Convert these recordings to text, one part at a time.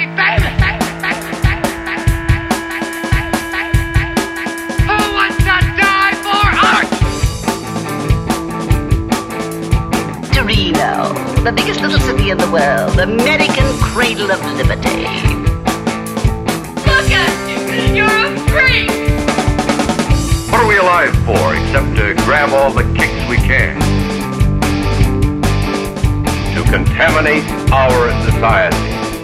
baby. Who wants to die for art? Torino, the biggest little city in the world, American cradle of liberty. Look at you. You're a freak. What are we alive for except to grab all the kicks we can? To contaminate our society.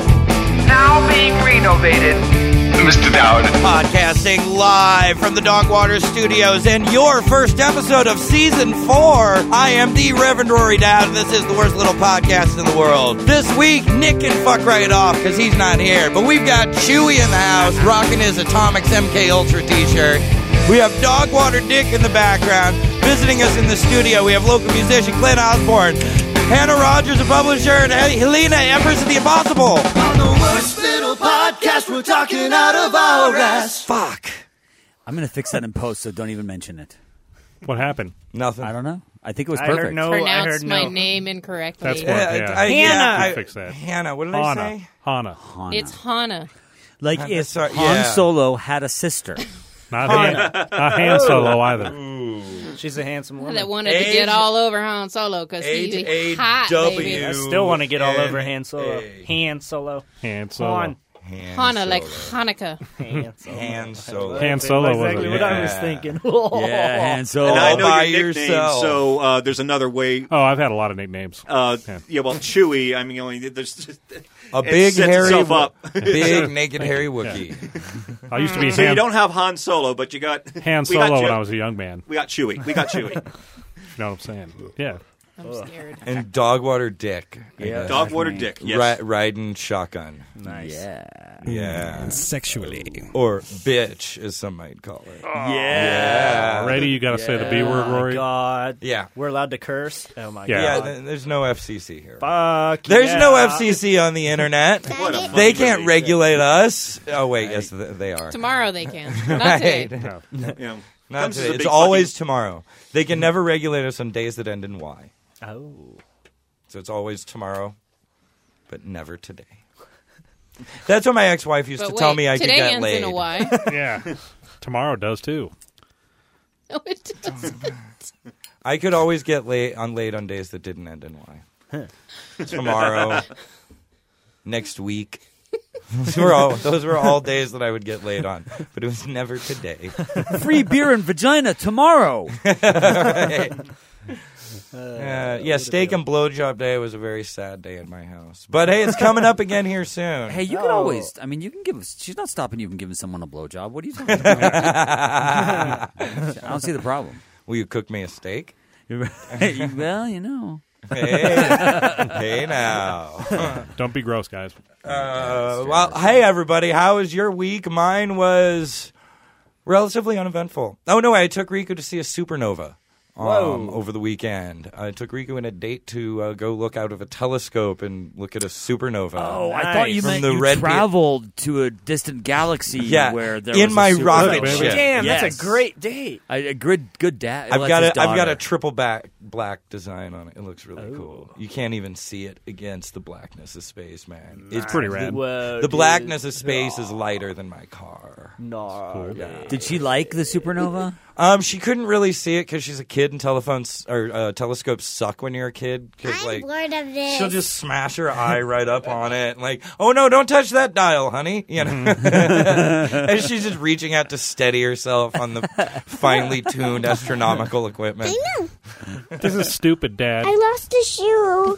Now being renovated. Mr. Dowd. Podcasting live from the Dogwater Studios and your first episode of Season 4. I am the Reverend Rory Dowd, and this is the worst little podcast in the world. This week, Nick can fuck right off because he's not here. But we've got Chewy in the house rocking his Atomics MK Ultra t-shirt. We have Dogwater Dick in the background. Visiting us in the studio, we have local musician Glenn Osborne, Hannah Rogers, a publisher, and Helena, Empress of the Impossible. On the worst little podcast, we're talking out of our ass. Fuck. I'm going to fix that in post, so don't even mention it. What happened? Nothing. I don't know. I think it was I perfect. heard no. Pronounced my name incorrectly. That's Yeah, what, Hannah. I fixed that. Hannah, what did Hana. I say? Hana. It's Hana. Like Hana, if sorry, Han yeah. Solo had a sister. Not Han Solo either. She's a handsome woman. That wanted to get all over Han Solo because he's hot, baby. I still want to get all over N-A. Han Solo. Han Solo. Han Solo. Hana, like Hanukkah. Han Solo. Han Solo. Han Solo was exactly a, what I yeah. was thinking. Yeah, Han Solo. And I All know by your nickname, yourself. so there's another way. Oh, I've had a lot of nicknames. Yeah, well, Chewy. I mean, there's just, A big, sets hairy, itself up. big, naked, hairy Wookiee. I used to be So you Han, don't have Han Solo, but you got Han we got Solo when Chew- I was a young man. We got Chewy. You You know what I'm saying? Yeah. I'm scared. And Dogwater Dick. Yeah. Dogwater Dick. Yes. Riding shotgun. Nice. Yeah. Sexually. Or bitch, as some might call it. Yeah. Already, you got to say the B word, Oh, Rory. my God. Yeah. We're allowed to curse? Oh, my Yeah. Yeah, God. there's no FCC here. Fuck There's yeah. no FCC on the internet. What a They funny can't movie. regulate us. Oh, wait, yes, they are. Tomorrow they can. Not today. Right. No. Yeah. Not Comes as today. a It's big always tomorrow. They can never regulate us on days that end in Y. Oh. So it's always tomorrow, but never today. That's what my ex-wife used But to wait, tell me I could today get ends laid. in a Y. Yeah. Tomorrow does, too. No, it doesn't. I could always get laid on days that didn't end in Y. Tomorrow, next week. Those were all days that I would get laid on, but it was never today. Free beer and vagina tomorrow. Right. Steak and blowjob day was a very sad day at my house. But hey, it's coming up again here soon. Hey, you can always. I mean, you can give. She's not stopping you from giving someone a blowjob. What are you talking about? I don't see the problem. Will you cook me a steak? Well, you know. Hey now. Don't be gross, guys. Well, hey everybody, how was your week? Mine was relatively uneventful. Oh no, I took Riku to see a supernova. Over the weekend. I took Riku on a date to go look out of a telescope and look at a supernova. Oh, I thought you From meant the you red traveled to a distant galaxy where there in was my a rocket supernova. ship. Damn, Yes. that's a great date. A good dad. I've got a triple black design on it. It looks really cool. You can't even see it against the blackness of space, man. It's pretty rad. Whoa, The dude. blackness of space is lighter than my car. No. Did she like the supernova? She couldn't really see it because she's a kid, and telescopes suck when you're a kid. Cause, I'm bored of this. she'll just smash her eye right up on it, and like, oh no, don't touch that dial, honey. You know, and she's just reaching out to steady herself on the finely tuned astronomical equipment. I know. This is stupid, Dad. I lost a shoe.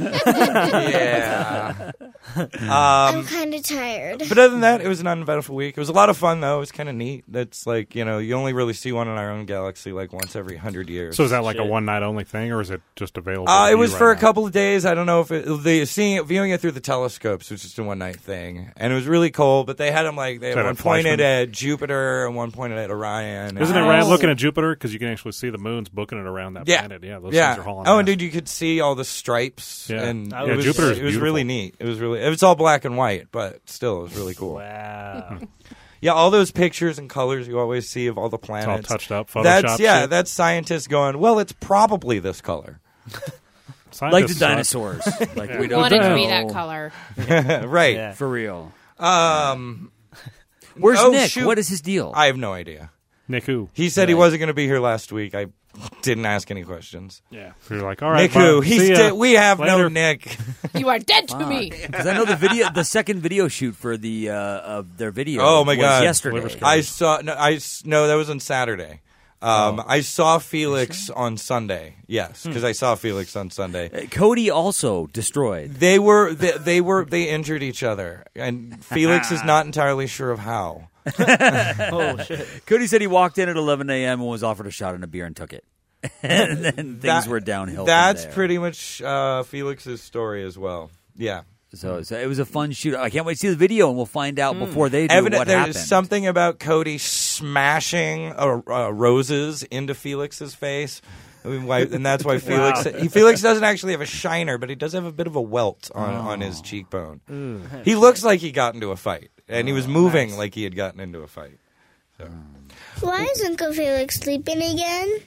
Yeah. I'm kind of tired. But other than that, it was an uneventful week. It was a lot of fun, though. It was kind of neat. It's like, you know, you only really see one in our own galaxy like once every 100 years. So is that like a one-night only thing, or is it just available? It to was you for right a couple of days. I don't know if viewing it through the telescopes was just a one-night thing. And it was really cool, but they had them like, they Is had that one a pointed Fleischmann? at Jupiter and one pointed at Orion. now? Isn't it rad looking at Jupiter? Because you can actually see the moons booking it around that planet. Yeah, those things are hauling Oh, ass. and dude, you could see all the stripes. Yeah. And Yeah, it was, Jupiter's it was really neat. It was all black and white, but still, it was really cool. Wow. Yeah, all those pictures and colors you always see of all the planets. touched up, Photoshop shit. That's scientists going, well, it's probably this color. Like the dinosaurs. Like We we don't wanted know. to be that color. Right. Yeah. For real. Where's Nick? Shoot. What is his deal? I have no idea. Nick who? He said he wasn't going to be here last week. I didn't ask any questions. Yeah. So you're like, all right, Nick who? bye. He's See ya. we have no Later. Nick. You are dead to me. Because I know the second video shoot for the of their video. Oh my was God! Yesterday, I saw no, that was on Saturday. I saw Felix on Sunday. Yes, because I saw Felix on Sunday. Cody also destroyed. They injured each other, and Felix is not entirely sure of how. Oh shit! Cody said he walked in at 11 a.m. and was offered a shot and a beer and took it, and then things were downhill. That's from there. pretty much Felix's story as well. Yeah. So it was a fun shoot. I can't wait to see the video, and we'll find out before they do what There's happened. something about Cody smashing roses into Felix's face. I mean, and that's why Felix doesn't actually have a shiner, but he does have a bit of a welt on his cheekbone. He looks like he got into a fight, and he was moving like he had gotten into a fight. So. Why is Uncle Felix sleeping again?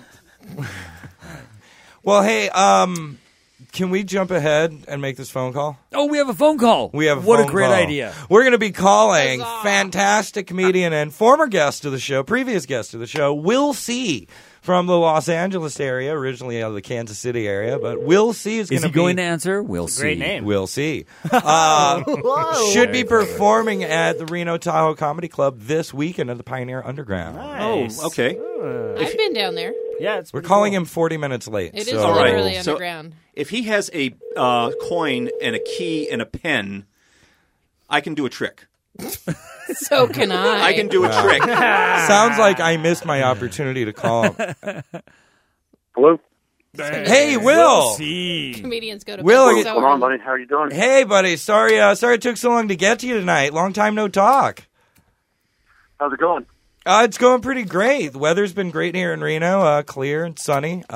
Well, hey, can we jump ahead and make this phone call? Oh, we have a phone call. We have what phone a great call. idea. We're going to be calling fantastic comedian and former guest of the show, previous guest of the show, Will C. from the Los Angeles area, originally out of the Kansas City area, but Will C. is going to answer? We'll see. Great name. Will C. Should be performing at the Reno Tahoe Comedy Club this weekend at the Pioneer Underground. Nice. Oh, okay. I've been down there. Yeah, it's We're pretty calling cool. him 40 minutes late. It is so. All right. literally So- underground. If he has a coin and a key and a pen, I can do a trick. So can I. I can do a trick. Sounds like I missed my opportunity to call him. Hello? Hey, Will. Comedians go to Will, bed What's so going on, early. buddy? How are you doing? Hey, buddy. Sorry it took so long to get to you tonight. Long time no talk. How's it going? It's going pretty great. The weather's been great here in Reno, clear and sunny.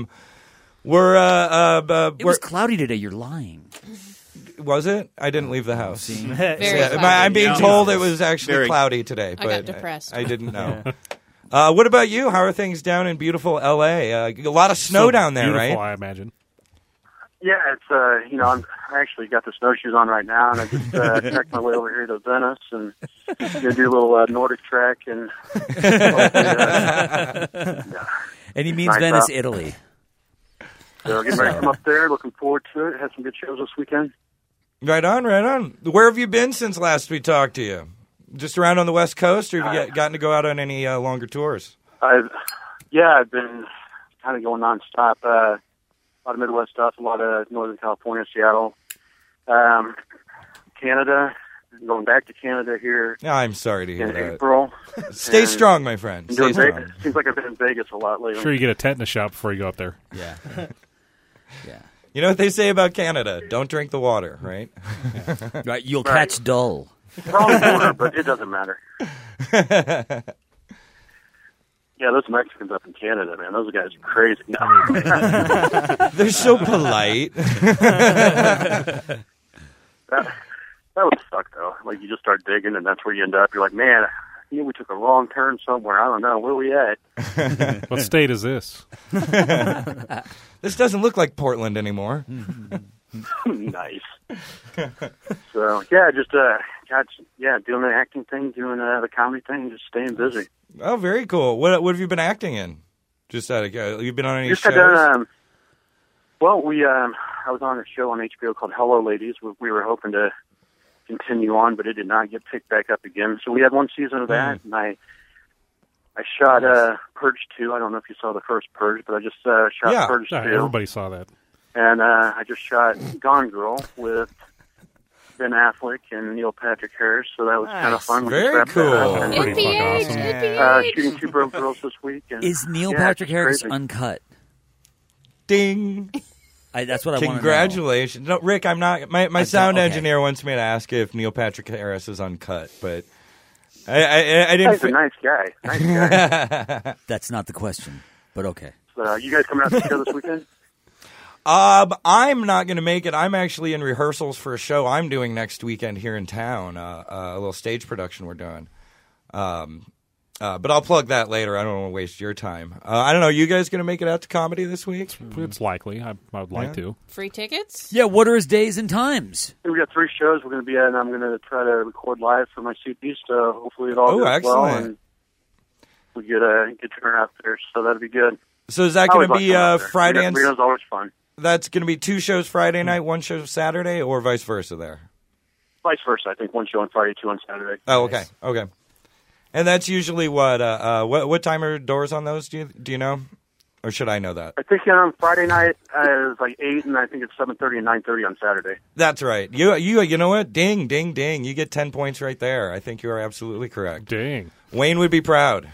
It was cloudy today. You're lying. Was it? I didn't leave the house. Very Yeah, cloudy. I'm being told it was actually Very- cloudy today, but got depressed. I didn't know. What about you? How are things down in beautiful L.A.? A lot of snow down there, Beautiful, right? I imagine. Yeah, it's, I actually got the snowshoes on right now, and I just trekked my way over here to Venice and gonna do a little Nordic trek. And And he means Nice Venice, out. Italy. So getting ready to come up there. Looking forward to it. Had some good shows this weekend. Right on, right on. Where have you been since last we talked to you? Just around on the West Coast, or have you gotten to go out on any longer tours? I've been kind of going nonstop. A lot of Midwest stuff, a lot of Northern California, Seattle, Canada. Going back to Canada here No, I'm sorry to hear in that. April. Stay And strong, my friend. been Stay doing strong. Vegas. Seems like I've been in Vegas a lot lately. Sure, you get a tetanus shot before you go up there. Yeah. Yeah. You know what they say about Canada? Don't drink the water, right? Right. You'll Right. catch dull. Wrong border, but it doesn't matter. Yeah, those Mexicans up in Canada, man, those guys are crazy. No. They're so polite. That would suck, though. Like, you just start digging, and that's where you end up. You're like, man, I think we took a wrong turn somewhere. I don't know. Where are we at? What state is this? This doesn't look like Portland anymore. Nice. So, yeah, just, doing the acting thing, doing the comedy thing, just staying busy. Oh, very cool. What have you been acting in? Just out of you've been on any Just shows? got done, I was on a show on HBO called Hello Ladies. We were hoping to continue on, but it did not get picked back up again. So we had one season of that, and I shot Purge 2. I don't know if you saw the first Purge, but I just shot Purge 2. Everybody saw that. And I just shot Gone Girl with Ben Affleck and Neil Patrick Harris, so that was kind of fun. We just Very wrapped that up. cool. And, Pretty fucking awesome. shooting Two Broke Girls this week. And, Is Neil yeah, Patrick it's Harris crazy. uncut? Ding. That's what I want to know. Congratulations. No, Rick, I'm not. My sound okay. engineer wants me to ask if Neil Patrick Harris is uncut, but I didn't. He's a nice guy. Nice guy. That's not the question, but okay. So, you guys coming out to the show this weekend? I'm not going to make it. I'm actually in rehearsals for a show I'm doing next weekend here in town. A little stage production we're doing. But I'll plug that later. I don't want to waste your time. I don't know. You guys going to make it out to comedy this week? It's likely. I would like to. Free tickets? Yeah, what are his days and times? We got 3 shows we're going to be at, and I'm going to try to record live for my CP, so hopefully it all goes well, and we get a good turnout there, so that'll be good. So is that going to be Friday and... Reno's always fun. That's going to be 2 shows Friday night, 1 show Saturday, or vice versa there? Vice versa. I think 1 show on Friday, 2 on Saturday. Oh, okay. Okay. And that's usually what time are doors on those? Do you know? Or should I know that? I think on Friday night it's like 8, and I think it's 7:30 and 9:30 on Saturday. That's right. You know what? Ding, ding, ding. You get 10 points right there. I think you are absolutely correct. Ding. Wayne would be proud.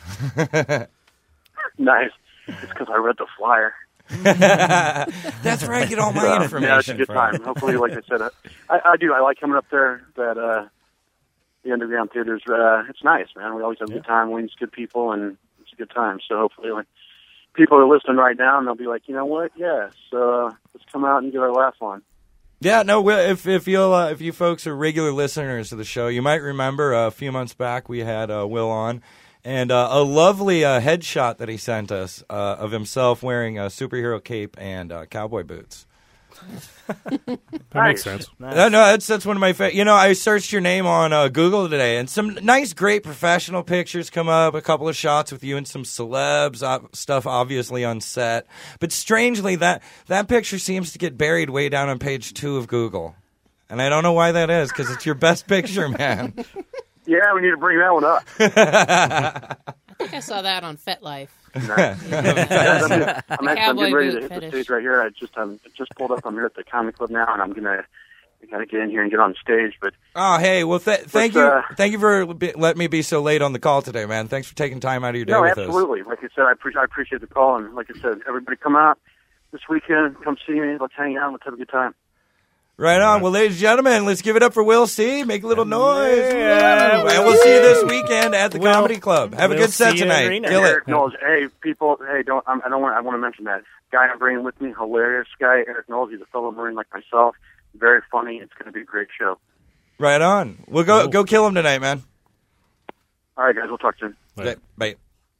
Nice. It's because I read the flyer. That's where I get all my information. Yeah, it's a good time. Hopefully, like I said, I do. I like coming up there. That the Underground Theater's it's nice, man. We always have a good time. Wayne's good people, and it's a good time. So hopefully, like, people are listening right now, and they'll be like, you know what? Yeah, so let's come out and get our laugh on. Yeah, no. If you folks are regular listeners to the show, you might remember a few months back we had Will on. And a lovely headshot that he sent us of himself wearing a superhero cape and cowboy boots. That makes sense. Nice. No, that's one of my favorite. I searched your name on Google today, and some nice, great professional pictures come up. A couple of shots with you and some celebs, stuff obviously on set. But strangely, that picture seems to get buried way down on page 2 of Google. And I don't know why that is, because it's your best picture, man. Yeah, we need to bring that one up. I think I saw that on FetLife. Nice. I'm getting ready to hit the stage right here. I just pulled up. I'm here at the Comic Club now, and I gotta get in here and get on stage. But hey, well, thank you for letting me be so late on the call today, man. Thanks for taking time out of your day with us. No, absolutely. Like I said, I appreciate the call, and like I said, everybody come out this weekend. Come see me. Let's hang out. Let's have a good time. Right on. Well, ladies and gentlemen, let's give it up for Will C. Make a little noise. Yeah, and we'll see you this weekend at the Comedy Club. Have a good set tonight. Kill it. Eric Knowles. Hey, people. Hey, I want to mention that guy I'm bringing with me. Hilarious guy, Eric Knowles. He's a fellow Marine like myself. Very funny. It's going to be a great show. Right on. We'll go kill him tonight, man. All right, guys. We'll talk soon. Okay, bye.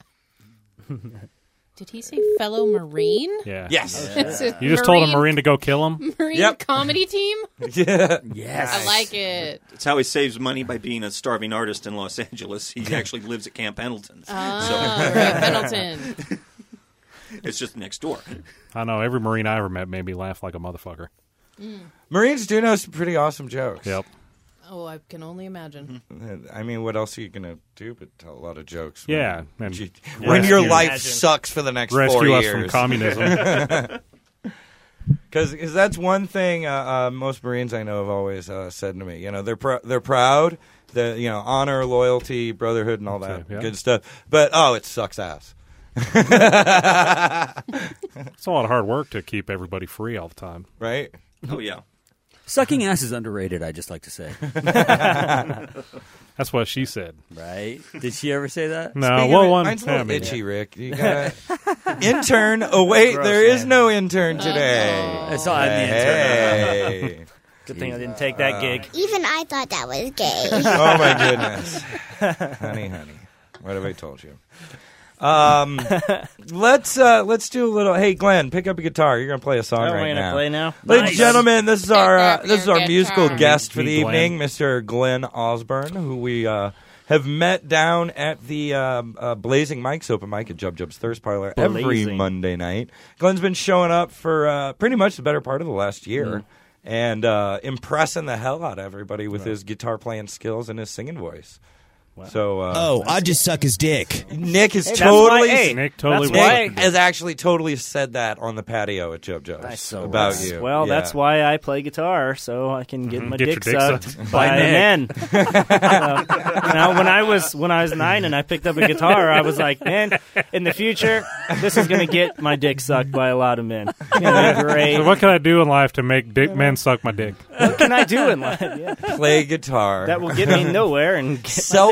Did he say fellow Marine? Yeah. Yes. You just told a Marine to go kill him? Marine comedy team? Yeah. Yes. I like it. It's how he saves money by being a starving artist in Los Angeles. He actually lives at Camp Pendleton. Right, Pendleton. It's just next door. I know. Every Marine I ever met made me laugh like a motherfucker. Marines do know some pretty awesome jokes. Yep. Oh, I can only imagine. I mean, what else are you going to do but tell a lot of jokes? Yeah. When your life sucks for the next 4 years. Rescue us from communism. Because that's one thing most Marines I know have always said to me. They're proud, honor, loyalty, brotherhood, and all that good stuff. But, it sucks ass. It's a lot of hard work to keep everybody free all the time. Right? Oh, yeah. Sucking ass is underrated, I just like to say. That's what she said. Right? Did she ever say that? No. Mine's a little itchy, Rick. You got intern. Oh, wait. Gross, there is no intern today. It's on the intern. Hey. Good thing I didn't take that gig. Even I thought that was gay. Oh, my goodness. Honey. What have I told you? Let's do a little. Hey, Glenn, pick up a guitar. You're gonna play a song right now. Play now. Ladies and gentlemen, this is our musical guest for the Glenn. evening, Mr. Glenn Osborne, who we have met down at the Blazing Mike's open mic at Jub Jub's Thirst Parlor every Monday night. Glenn's been showing up for pretty much the better part of the last year and impressing the hell out of everybody with his guitar playing skills and his singing voice. Wow. So, I just suck his dick. Nick has Nick has actually totally said that on the patio at Jub Jub's about you. Well, that's why I play guitar, so I can get my dick sucked by men. When I was 9 and I picked up a guitar, I was like, man, in the future, this is going to get my dick sucked by a lot of men. It's gonna be great. So what can I do in life to make men suck my dick? What can I do in life? Yeah. Play guitar. That will get me nowhere and get sell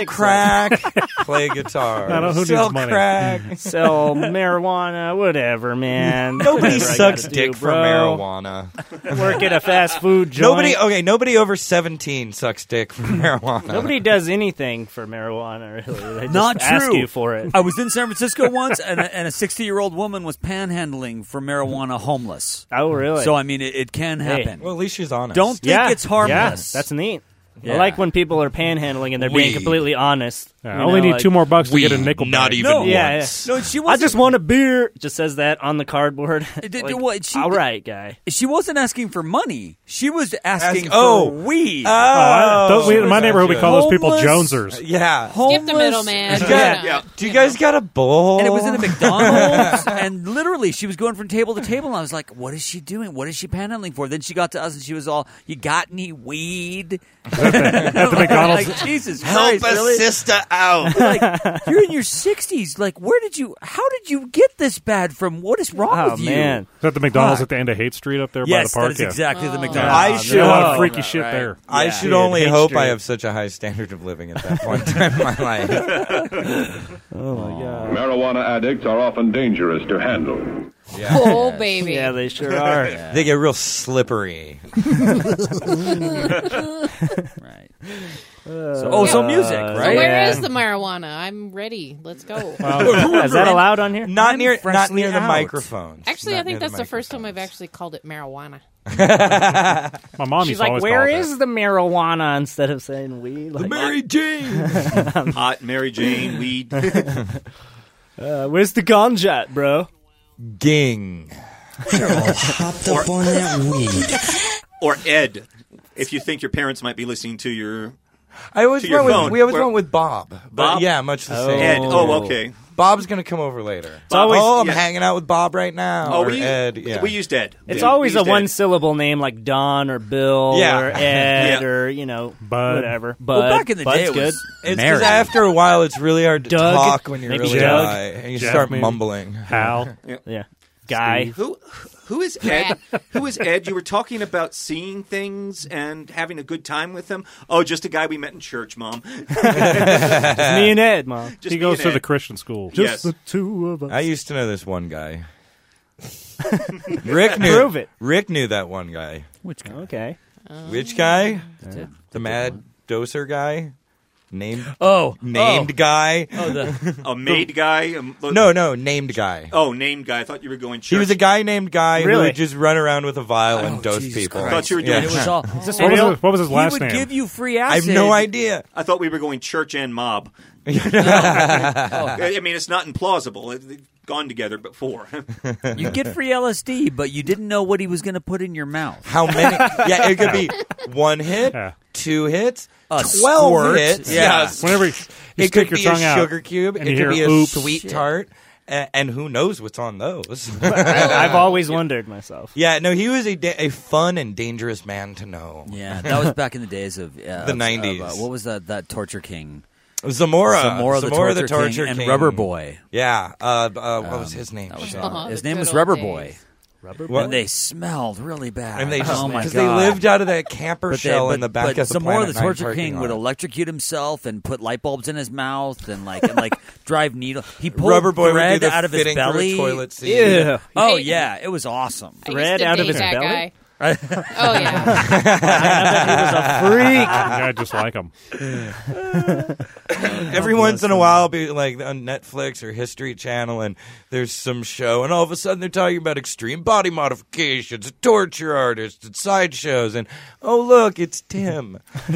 crack, play guitar. I don't know who sell needs money. crack, sell marijuana, whatever, man. Nobody Whatever I sucks gotta dick do, for bro. marijuana. Work at a fast food joint. Nobody over 17 sucks dick for marijuana. Nobody does anything for marijuana, really. They just Not ask true. you for it. I was in San Francisco once, and a 60-year-old woman was panhandling for marijuana homeless. Oh, really? So, I mean, it can happen. Well, at least she's honest. Don't think it's harmless. Yeah, that's neat. Yeah. I like when people are panhandling and they're being completely honest. I only need $2 more to get a nickel. Not bag. even once. Yeah. No, she I wasn't. just want a beer. It just says that on the cardboard. All right, guy. She wasn't asking for money. She was asking Oh. for weed. In my neighborhood, we call those people Homeless. Jonesers. Yeah. Skip the middleman. Do you guys got a bowl? And it was in a McDonald's, and literally she was going from table to table, and I was like, what is she doing? What is she panhandling for? Then she got to us, and she was all, you got any weed? At the McDonald's. Like, Jesus Help Christ, a really? sister out. Like, you're in your 60s. Like, how did you get this bad from? What is wrong with you? Man. Is that the McDonald's at the end of Haight Street up there by the Yes, park? that is exactly the McDonald's. I There's should a lot of Oh, freaky shit there. I Yeah. should Dude, only Haight hope I Street. have such a high standard of living at that point in time in my life. Oh, my God. Marijuana addicts are often dangerous to handle. Oh, baby. Yeah, they sure are. They get real slippery. Right. So music, So right? where is the marijuana? I'm ready. Let's go. Is that allowed on here? Not near freshly the out. microphones. Actually, Not I think near that's the first time I've microphones. actually called it marijuana. My mom She's used to like, always where call it is the marijuana instead of saying weed? Like, Mary Jane. Hot Mary Jane, weed. where's the ganja at, bro? Ging. Hopped up on that weed. Or Ed, if you think your parents might be listening to your... I always To your went phone. with, we always Where- went with Bob. But Bob? yeah, much the same. Ed. Oh, okay. Bob's going to come over later. Always, I'm yeah. hanging out with Bob right now. Oh, or Ed. Yeah. we used Ed. It's Yeah, always we a used Ed. one-syllable name like Don or Bill Yeah. or Ed Yeah. or, Bud. whatever. Well, Bud. back in the Bud's day, it good. was It's Mary. because after a while, it's really hard to Doug. talk when you're Maybe really Doug. high. And you Jeff, start maybe. mumbling. Hal. Yeah. Guy. Who is Ed? Who is Ed? You were talking about seeing things and having a good time with them. Oh, just a guy we met in church, Mom. Just me and Ed, Mom. Just He me goes and to Ed. the Christian school. Yes. Just the two of us. I used to know this one guy. Rick knew. Prove it. Rick knew that one guy. Which guy? Okay. Which guy? The Mad Doser guy? Named guy? Oh, the A maid guy? No, named guy. Oh, named guy. I thought you were going church. He was a guy named Guy who Really? would just run around with a vial and dose Jesus people. I thought you were doing it was all. What was his last he would name? give you free I acid. have no idea. I thought we were going church and mob. I mean, it's not implausible. They've gone together before. You get free LSD, but you didn't know what he was going to put in your mouth. How many? Yeah, it could be 1 hit, Yeah. 2 hits, A 12 squirt. hits. Yeah. Yes. Whenever you It stick could your be tongue a out sugar cube. and It you could be hear, a "Oops." sweet tart. And who knows what's on those? I've always wondered myself. Yeah, no, he was a fun and dangerous man to know. Yeah, that was back in the days of The 90s. What was that Torture King? Zamora the Torture King, and Rubber Boy. Yeah, what was his name? His name was Rubber Boy. What? And they smelled really bad. And they just oh my because god! they lived out of that camper shell in the back of the Zamora Planet the 9 Torture parking King lot. would electrocute himself and put light bulbs in his mouth and drive needle. He pulled Rubber Boy would thread do the out of his fitting through a belly. toilet seat. Yeah. Oh yeah, it was awesome. I used Thread to out of date his that belly? guy. Oh yeah. He was a freak. I just like him. Every once in a while, I'll be like on Netflix or History Channel, and there's some show, and all of a sudden they're talking about extreme body modifications, torture artists, and sideshows, and oh look, it's Tim.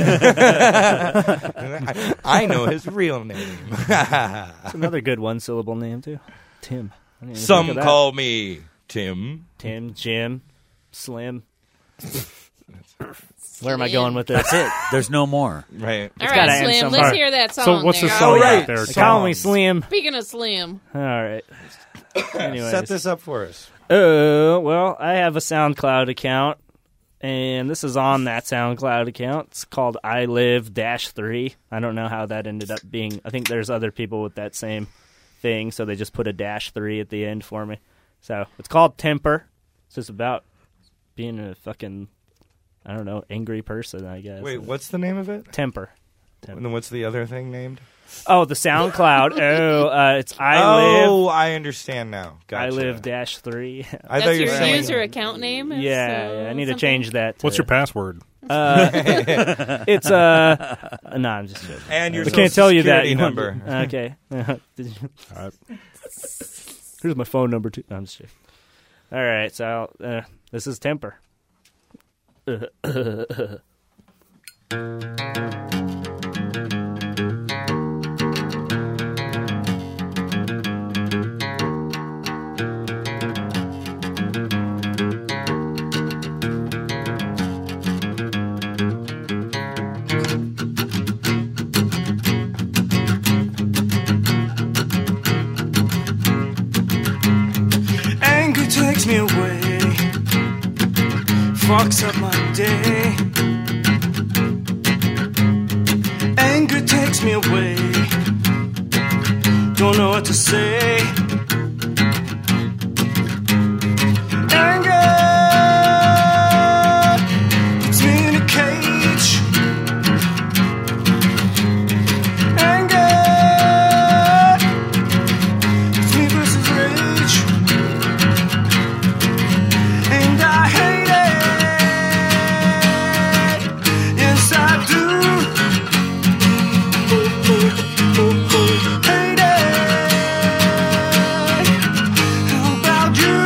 I know his real name. It's another good one-syllable name, too. Tim. I didn't even think Some of that. call me Tim. Tim, Jim, Slim. Where am I going with this? That's it. There's no more. Right. All gotta right, end Slim. somewhere. Let's hear that song. So what's the there. song right. out there? They call me Slim. Speaking of Slim, All right. Anyways. Set this up for us. Well, I have a SoundCloud account, and this is on that SoundCloud account. It's called I Live -3. I don't know how that ended up being. I think there's other people with that same thing, so they just put a -3 at the end for me. So it's called Temper. It's just about being a fucking, I don't know, angry person, I guess. Wait, what's the name of it? Temper. 10. And then what's the other thing named? Oh, the SoundCloud. It's I Live. Oh, I understand now. Gotcha. I Live -3. That's your user account name? Yeah, I need to change that. What's your password? It's no, I'm just joking. And your I can't tell you that number. Okay. Here's my phone number too. No, I'm just joking. All right, so this is Temper. Anger takes me away, fucks up my day. Anger takes me away, don't know what to say. Anger puts me in a cage. Anger puts me versus rage. And I hate it. Yes, I do. Hate it. How about you?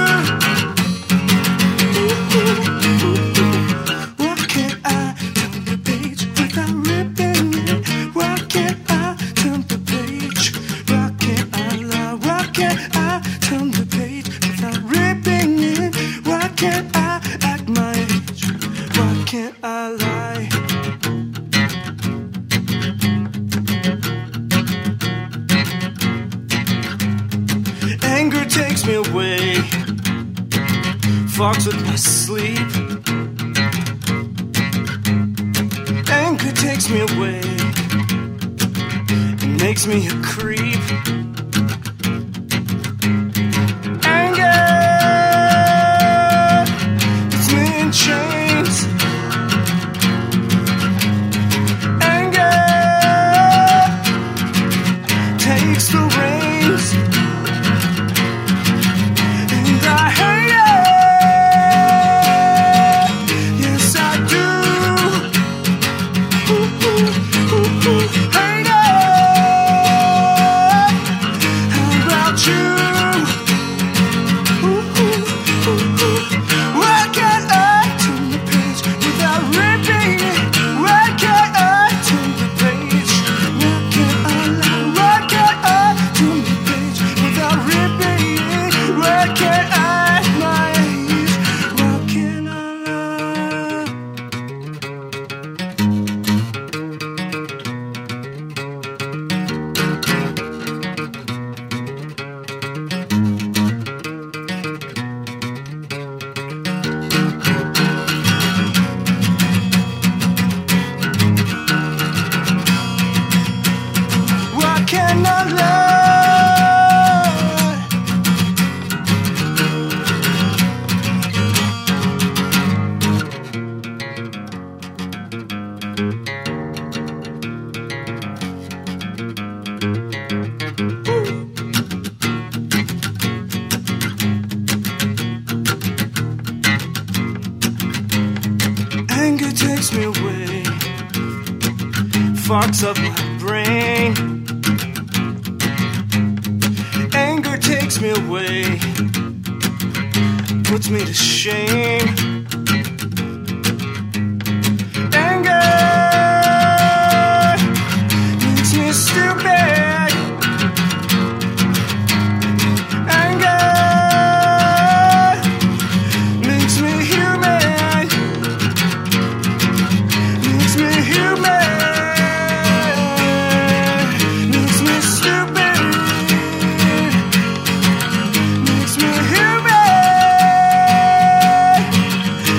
Why can't I turn the page without ripping it? Why can't I turn the page? Why can't I lie? Why can't I turn the page without ripping it? Why can't I act my age? Why can't I lie? Anger takes me away, fucks with my sleep. Anger takes me away, it makes me a creep. Anger puts me in chains. Anger takes the reins. And I hate it. Yes, I do. Hate it. How about you? Why can't I turn the page without ripping it? Why can't I turn the page? Why can't I lie? Why can't I turn the page without ripping it? Why can't I act my age? Why can't I lie? Why can't I lie? Anger takes me away, fucks up my brain. Anger takes me away, puts me to shame. Anger makes me stupid. Anger makes me human. Makes me human. Makes me stupid. Makes me human.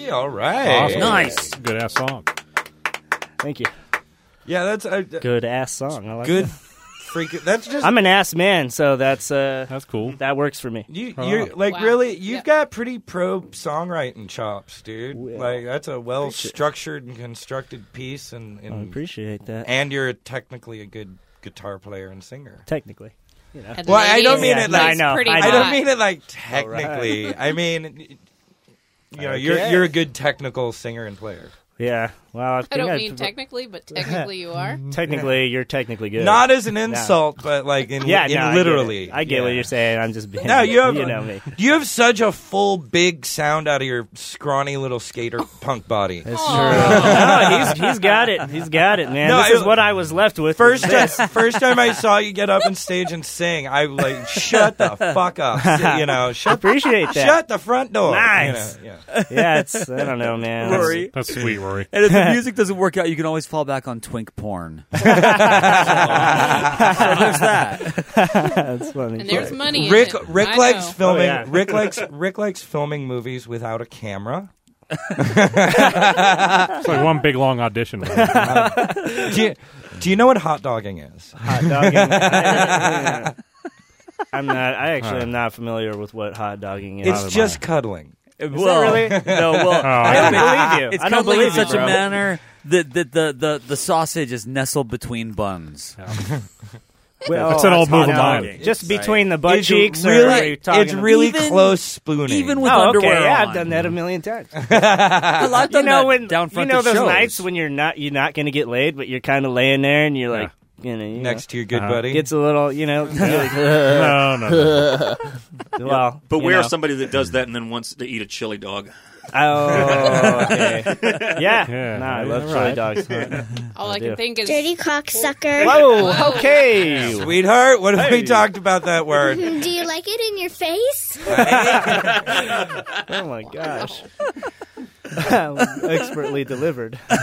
Hey, all right. Awesome. Nice. Good ass song. Thank you. Yeah, that's a Good ass song. I like good. that. Freaking. That's just. I'm an ass man, so that's cool. That works for me. You're like Wow. really. You've Yep. got pretty pro songwriting chops, dude. Like that's a well structured and constructed piece, and I appreciate that. and you're technically a good guitar player and singer. Technically, you know. And Well, I don't ladies, mean it like I know. pretty I I hot. don't mean it like technically. I mean, you know, you're a good technical singer and player. Yeah. Well, I I think don't I've- mean technically, but technically you are. Technically, you're technically good. Not as an insult, but like in I get it. literally. I get what you're saying. I'm just being. No, you have know me. You have such a full, big sound out of your scrawny little skater punk body. That's true. No, he's got it. He's got it, man. No, This is what I was left with. First time I saw you get up on stage and sing, I was like, shut the fuck up. You know, appreciate that. Shut the front door. Nice. You know, yeah. Yeah, it's I don't know, man. Rory. That's sweet, Rory. And if the music doesn't work out, you can always fall back on twink porn. So there's that. That's funny. And there's money. Rick in it. Rick I likes know. filming. Oh, yeah. Rick likes filming movies without a camera. It's like one big long audition. Do you know what hot dogging is? Hot dogging. I'm not. I actually am not familiar with what hot dogging is. It's just cuddling. Well, really? No, well, I don't believe you. It's I don't cuddling believe in such you, a bro. manner that the sausage is nestled between buns. Well, It's an old that's move of hot mine. dogging. Just between the butt It's cheeks, or really- are you talking it's really Even- close spooning. Even with Oh, underwear okay. Yeah, on. I've done that a million times. I've You done know that when down you front know at those shows. nights when you're not going to get laid, but you're kind of laying there and you're like, you next to your good buddy. gets a little, you're like, No. well, But you where know. somebody that does that and then wants to eat a chili dog? Oh, okay. Yeah. Yeah, No, I love right. chili dogs. All I do. can think is Dirty cocksucker. Whoa, okay. Sweetheart, what have we talked about that word? Do you like it in your face? Oh my gosh. Expertly delivered. She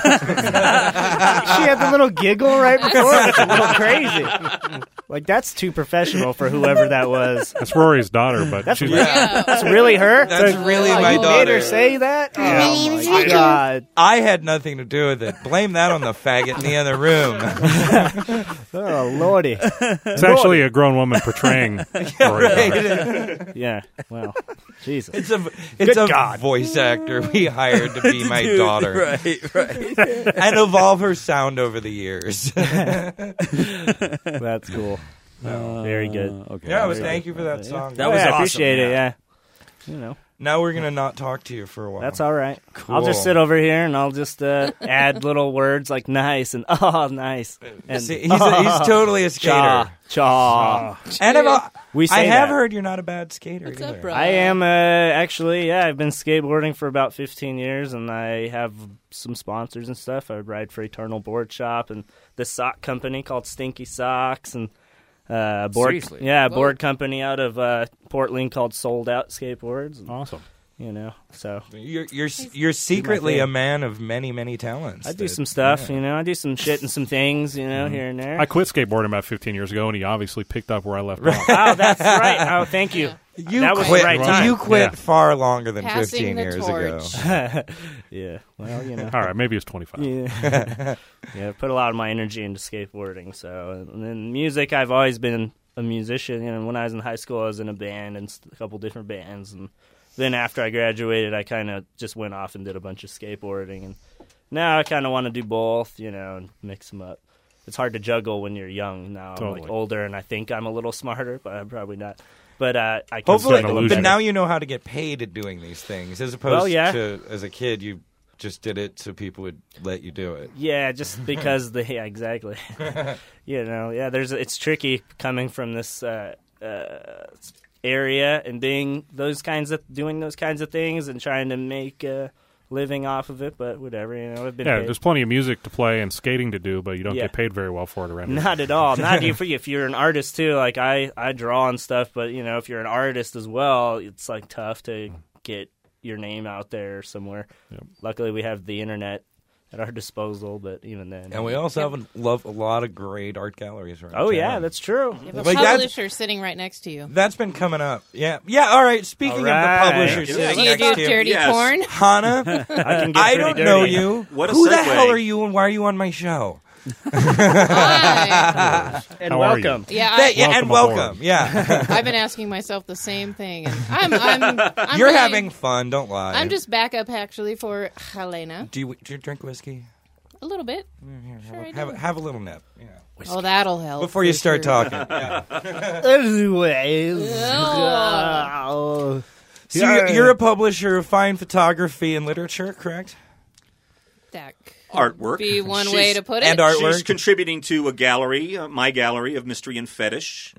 had the little giggle right before. It's a little crazy. Like, that's too professional for whoever that was. That's Rory's daughter, but That's she's That's really her? That's really my you daughter. made her say that? Oh, name's my Vicky. God. I had nothing to do with it. Blame that on the faggot in the other room. Oh, Lordy. it's actually a grown woman portraying Rory's daughter. Yeah, well, Jesus. It's a Good God. voice actor we hired to be my Dude, daughter Right. and evolve her sound over the years. That's cool. Very good. Okay. Yeah, well, thank you for that song. That was I awesome, appreciate it, yeah. yeah. You know. Now we're gonna not talk to you for a while. That's all right. Cool. I'll just sit over here and I'll just add little words like nice and oh, nice. And See, he's totally a skater. Cha. And We say I have that. heard you're not a bad skater What's either. up, bro? I am actually, yeah, I've been skateboarding for about 15 years and I have some sponsors and stuff. I ride for Eternal Board Shop and this sock company called Stinky Socks and board, Seriously? yeah, Whoa. board company out of Portland called Sold Out Skateboards. And, Awesome. you know, so You're secretly a man of many talents. I do some stuff, you know. I do some shit and some things, you know, here and there. I quit skateboarding about 15 years ago, and he obviously picked up where I left off. Oh, that's right. Oh, thank you. You That was quit. the right time. You quit Yeah. far longer than Passing 15 the years torch. ago. Yeah, well, you know. All right, maybe it's 25. Yeah. Yeah, I put a lot of my energy into skateboarding. So, and then music, I've always been a musician. You know, when I was in high school, I was in a band and a couple different bands. And then after I graduated, I kind of just went off and did a bunch of skateboarding. And now I kind of want to do both, you know, and mix them up. It's hard to juggle when you're young. Now I'm Totally. like older, and I think I'm a little smarter, but I'm probably not. But I can Hopefully, an illusion. but now you know how to get paid at doing these things, as opposed Well, yeah. to as a kid you just did it so people would let you do it. Yeah, just because yeah, exactly. You know, yeah, it's tricky coming from this area and doing those kinds of things and trying to make a living off of it, but whatever, you know, I've been Yeah, paid. there's plenty of music to play and skating to do, but you don't Yeah. get paid very well for it around here. Not at all. Not if you're an artist too. Like I draw and stuff, but you know, if you're an artist as well, it's like tough to get your name out there somewhere. Yep. Luckily, we have the internet, at our disposal, but even then. And we also have a lot of great art galleries around Oh, town. yeah, that's true. You have a publisher sitting right next to you. That's been coming up. Yeah. All right. Speaking of the publisher sitting Do you next do to you. dirty porn? Hannah, I don't know you. What a Who the segue. hell are you and why are you on my show? Hi. And How are you? welcome. And welcome. Yeah. I've been asking myself the same thing. And I'm You're really- having fun. Don't lie. I'm just backup actually for Helena. Do you drink whiskey? A little bit. Sure I do. Have a little nip. Yeah. Oh, that'll help. Before you for start sure. talking. Yeah. Anyways. So you're a publisher of fine photography and literature, correct? That Artwork. be one way to put it. And artwork. She's contributing to a gallery, my gallery of mystery and fetish.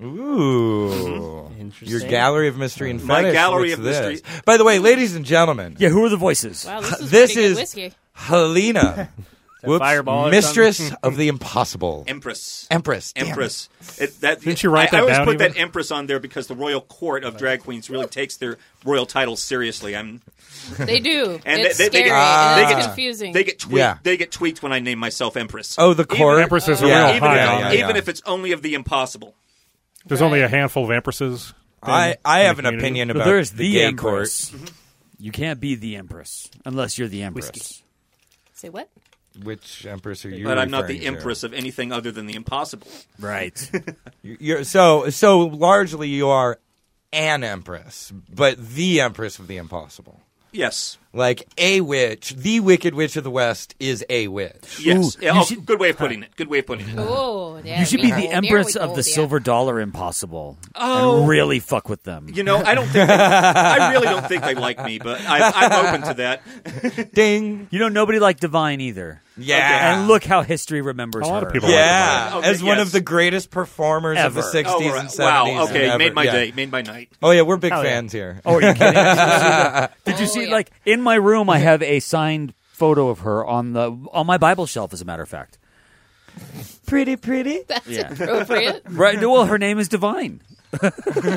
Ooh. Your gallery of mystery and My fetish. gallery What's of this? mystery. By the way, ladies and gentlemen. Yeah, who are the voices? Wow, this is This pretty good is whiskey. Helena. Whoops. Fireball or Mistress of the Impossible. Empress. Damn Empress. Didn't you write I that always down put even? that Empress on there because the royal court of drag queens really takes their royal titles seriously. They do. And It's they scary. get, and they it's get confusing. They get tweaked. Yeah. They get tweaked when I name myself Empress. Oh, the court. Empress is a Yeah. real even, high if, honor. even if it's only of the impossible. There's only a handful of empresses. I in have the an community. opinion But about there's the the gay Empress. court. You can't be the Empress unless you're the Empress. Say what? Which empress are you But I'm not the referring to? empress of anything other than the impossible. Right. You're, so largely you are an empress, but the empress of the impossible. Yes. Like a witch, the Wicked Witch of the West is a witch. Yes. Ooh, Yeah, you oh, should- good way of putting it. Good way of putting it. Oh, yeah. You should be there the we Empress go, of the yeah. Silver Dollar Impossible. Oh. And really fuck with them. You know, I don't think I really don't think they like me, but I'm open to that. Ding. You know, nobody liked Divine either. Yeah. And look how history remembers A lot her. of people Yeah, Okay, as one yes. of the greatest performers Ever. of the 60s Oh, right. and 70s. Wow. Okay, ever. made my Yeah. day. Made my night. Oh yeah, we're big Hell yeah. fans here. Oh, are you kidding? Did you see, yeah. like, in my room, I have a signed photo of her on my Bible shelf, as a matter of fact. Pretty. That's Yeah. appropriate. Right. Well, her name is Divine. All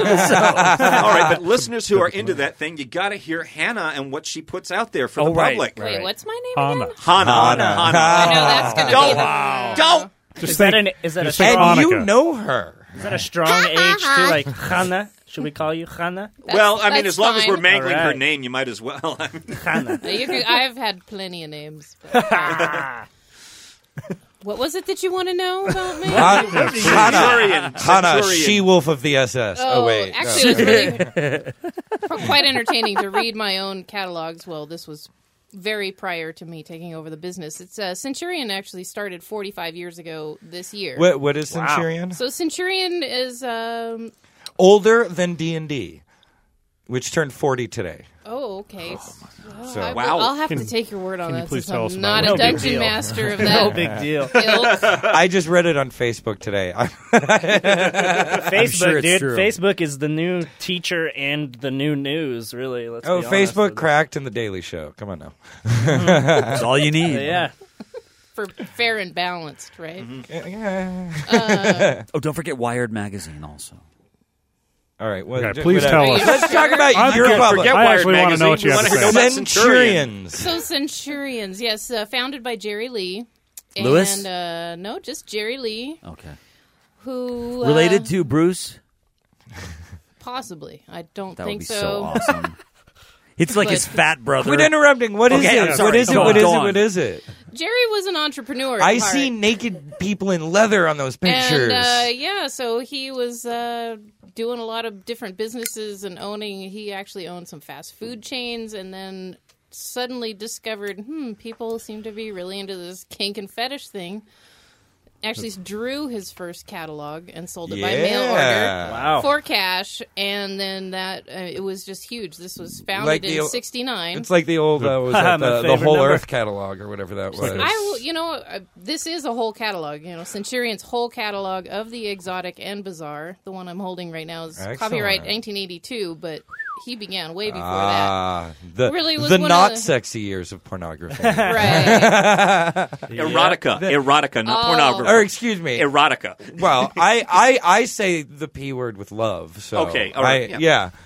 right, but listeners who are into that thing, you got to hear Hannah and what she puts out there for the right, public. right. Wait, what's my name Hannah. again? Hannah. I know that's going to Don't. be the... Don't. Just Is that think, is that a just think strong, And you Hanukkah. know her. is that a strong H too? Like Hannah? Should we call you Hannah? Well, I mean, that's as long as we're fine. mangling All her right. name, you might as well. I mean, Hannah. I've had plenty of names. But, what was it that you want to know about me? Hannah, Centurion. Hannah, Centurion. she-wolf of the SS. Oh, wait. Actually, it was really quite entertaining to read my own catalogs. Well, this was very prior to me taking over the business. It's Centurion actually started 45 years ago this year. What is Centurion? So Centurion is Older than D&D, which turned 40 today. oh, okay. So- I'll have to take your word on can you that. please since tell I'm us not about a it? No big dungeon deal. master of No that big deal. ilk. I just read it on Facebook today. Facebook, sure it's dude. true. Facebook is the new teacher and the new news. Really. Let's Oh, be honest Facebook with cracked in the Daily Show. Come on now. That's all you need. it. Yeah. For fair and balanced, right? Oh, don't forget Wired Magazine also. All right. Well, Okay, please tell us. Let's talk about I'm your good. public. Forget I Wired actually wanna know what you Magazine. have to We wanna say. know about Centurion. Centurions. So Centurions, yes, founded by Jerry Lee. Lewis? And, no, just Jerry Lee, Okay. who... Related to Bruce? Possibly. I don't That would think be so awesome. It's But- like his fat brother. Quit interrupting. What is Okay, I'm it? sorry. What is it? Go What on, is go it? on. What is it? Jerry was an entrepreneur at I heart. see naked people in leather on those pictures. And, yeah, so he was doing a lot of different businesses and he actually owned some fast food chains and then suddenly discovered, people seem to be really into this kink and fetish thing. Actually drew his first catalog and sold it by mail order Wow. for cash, and then that it was just huge. This was founded Like the in old- '69. It's like the old was My that the favorite Whole number. Earth catalog or whatever that was. This is a whole catalog. Centurion's whole catalog of the exotic and bizarre. The one I'm holding right now is Excellent. copyright 1982, but he began way before that. The, Really was the one not of the- sexy years of pornography. Right. Erotica, not pornography. Or excuse me. Erotica. Well, I say the P word with love. So Okay, all right, yeah.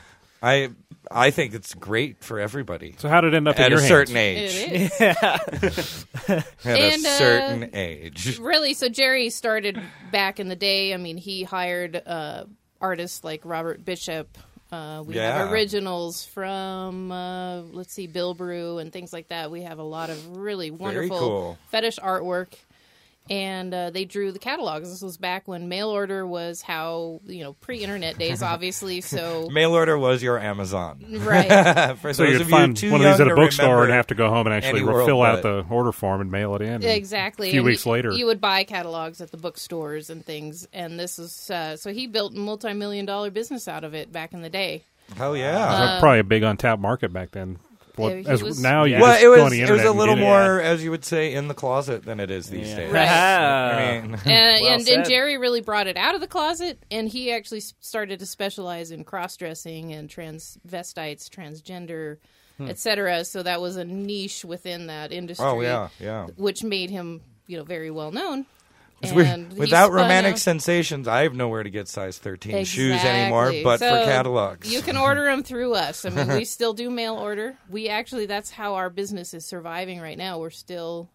I think it's great for everybody. So how did it end up in at your a hands? certain age? It is. At a certain age. Really, so Jerry started back in the day. I mean, he hired artists like Robert Bishop. We have originals from, let's see, Bill Brew and things like that. We have a lot of really wonderful fetish artwork. And they drew the catalogs. This was back when mail order was how, pre-internet days, obviously. So mail order was your Amazon. Right. For so those you'd of find you too one of these young at a to bookstore remember and have to go home and actually fill out the order form and mail it in. Exactly. A few and weeks later. You would buy catalogs at the bookstores and things. And this is, so he built a multi-million-dollar business out of it back in the day. Hell yeah. Probably a big untapped market back then. Now you it just was go on the it internet was a little and get more, as you would say, in the closet than it is these days. Right. I mean, and Jerry really brought it out of the closet, and he actually started to specialize in cross-dressing and transvestites, transgender, etc. So that was a niche within that industry. Oh, yeah. Which made him, very well known. Without romantic sensations, I have nowhere to get size 13 shoes anymore, but so for catalogs. You can order them through us. I mean, we still do mail order. That's how our business is surviving right now. We're still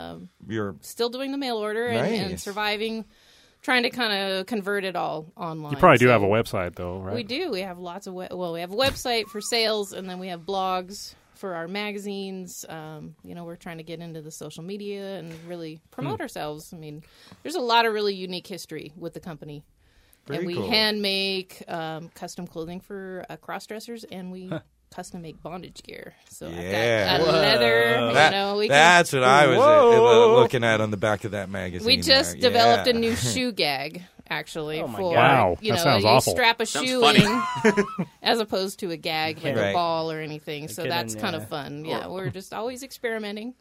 still doing the mail order and surviving, trying to kind of convert it all online. You probably do have a website, though, right? We do. We have lots of, we have a website for sales, and then we have blogs for our magazines. We're trying to get into the social media and really promote ourselves. I mean, there's a lot of really unique history with the company. And we hand make custom clothing for cross-dressers, and we custom make bondage gear. So I've got leather. That's what I was looking at on the back of that magazine. We just developed a new shoe gag. Actually, wow, that sounds awful. Strap a shoe in as opposed to a gag like a ball or anything. So that's kind of fun. Yeah, we're just always experimenting.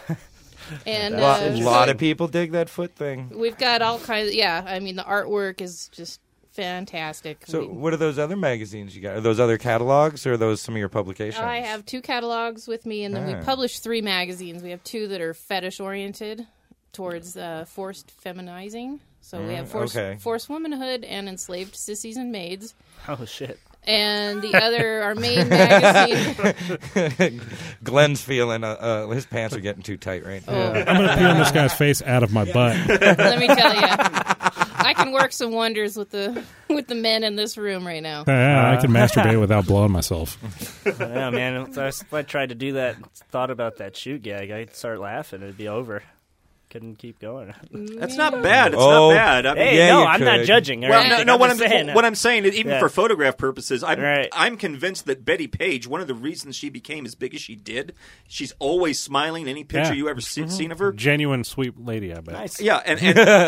And a lot of people dig that foot thing. We've got all kinds. I mean, the artwork is just fantastic. So, what are those other magazines you got? Are those other catalogs, or are those some of your publications? I have 2 catalogs with me, and then we publish 3 magazines. We have 2 that are fetish oriented towards forced feminizing. So we have Forced Womanhood and Enslaved Sissies and Maids. Oh, shit. And the other, our main magazine. Glenn's feeling his pants are getting too tight right now. I'm going to peel this guy's face out of my butt. Let me tell you, I can work some wonders with the men in this room right now. I can masturbate without blowing myself. Yeah, man. If I tried to do that, thought about that shoot gag, I'd start laughing. It'd be over. Couldn't keep going. That's not bad. It's not bad. I'm not judging. What I'm saying is, even for photograph purposes, I'm convinced that Betty Page, one of the reasons she became as big as she did, she's always smiling. Any picture you ever seen of her, genuine sweet lady. I bet. Nice. Yeah, and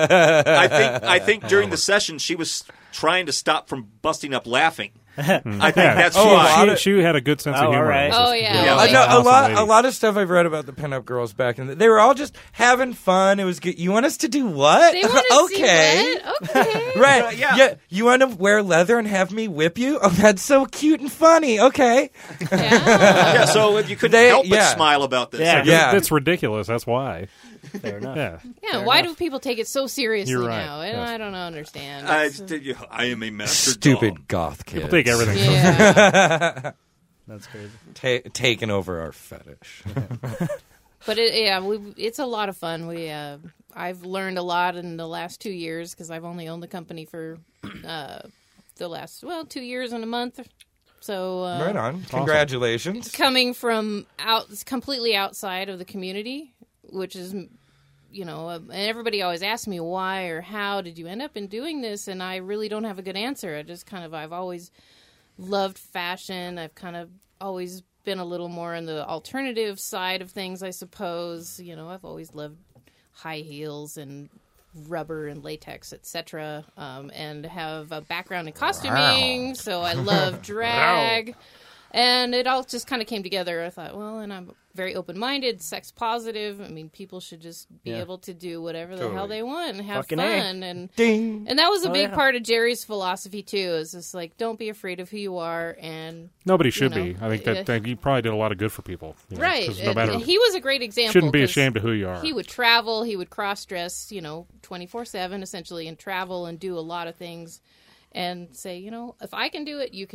I think during the session she was trying to stop from busting up laughing. I think that's why. She had a good sense of humor. Right. Oh, yeah. A lot of stuff I've read about the pinup girls back in they were all just having fun. It was good. You want us to do what? They want to see what? Okay. Right. Yeah. You want to wear leather and have me whip you? Oh, that's so cute and funny. Okay. Yeah. So you couldn't help but smile about this. Yeah. That's ridiculous. That's why. Fair enough. Yeah. Why do people take it so seriously now? And I don't understand. I am a master stupid goth kid. People take everything. Yeah. That's crazy. Taking over our fetish. But it's a lot of fun. I've learned a lot in the last 2 years because I've only owned the company for the last 2 years and a month. So right on. Congratulations. Coming from completely outside of the community, which is, and everybody always asks me why or how did you end up in doing this, and I really don't have a good answer. I've always loved fashion. I've kind of always been a little more on the alternative side of things, I suppose. I've always loved high heels and rubber and latex, etc., and have a background in costuming, so I love drag. And it all just kind of came together. I thought, and I'm very open-minded, sex positive. I mean, people should just be able to do whatever the hell they want and have fun. And that was a big part of Jerry's philosophy, too, is just like, don't be afraid of who you are. And nobody should be. I think that he probably did a lot of good for people. Right. And he was a great example. Shouldn't be ashamed of who you are. He would travel. He would cross-dress, 24/7, essentially, and travel and do a lot of things. And say, if I can do it, you can do it.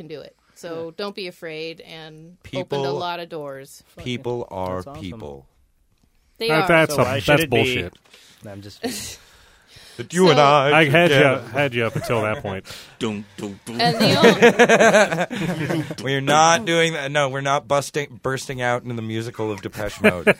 So don't be afraid, and opened a lot of doors. People are That's awesome. people. They are. That's it bullshit. I'm just. But you and I had you up until that point. Dun, dun, dun. And We're not doing that. No, we're not bursting out into the musical of Depeche Mode.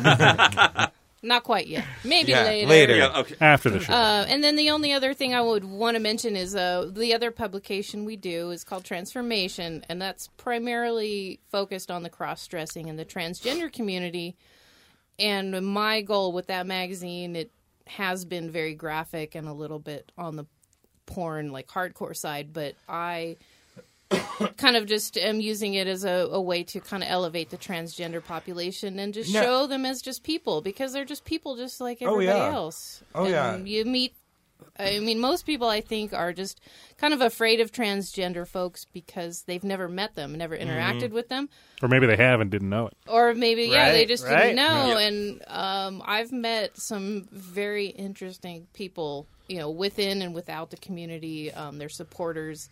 Not quite yet. Maybe later. Yeah, okay. After the show. And then the only other thing I would want to mention is the other publication we do is called Transformation, and that's primarily focused on the cross-dressing and the transgender community. And my goal with that magazine, it has been very graphic and a little bit on the porn, like hardcore side, but I kind of just am using it as a way to kind of elevate the transgender population and just show them as just people, because they're just people just like everybody else. You meet, I mean, most people I think are just kind of afraid of transgender folks because they've never met them, never interacted with them. Or maybe they have and didn't know it. Or maybe, they just didn't know. And I've met some very interesting people, within and without the community, their supporters.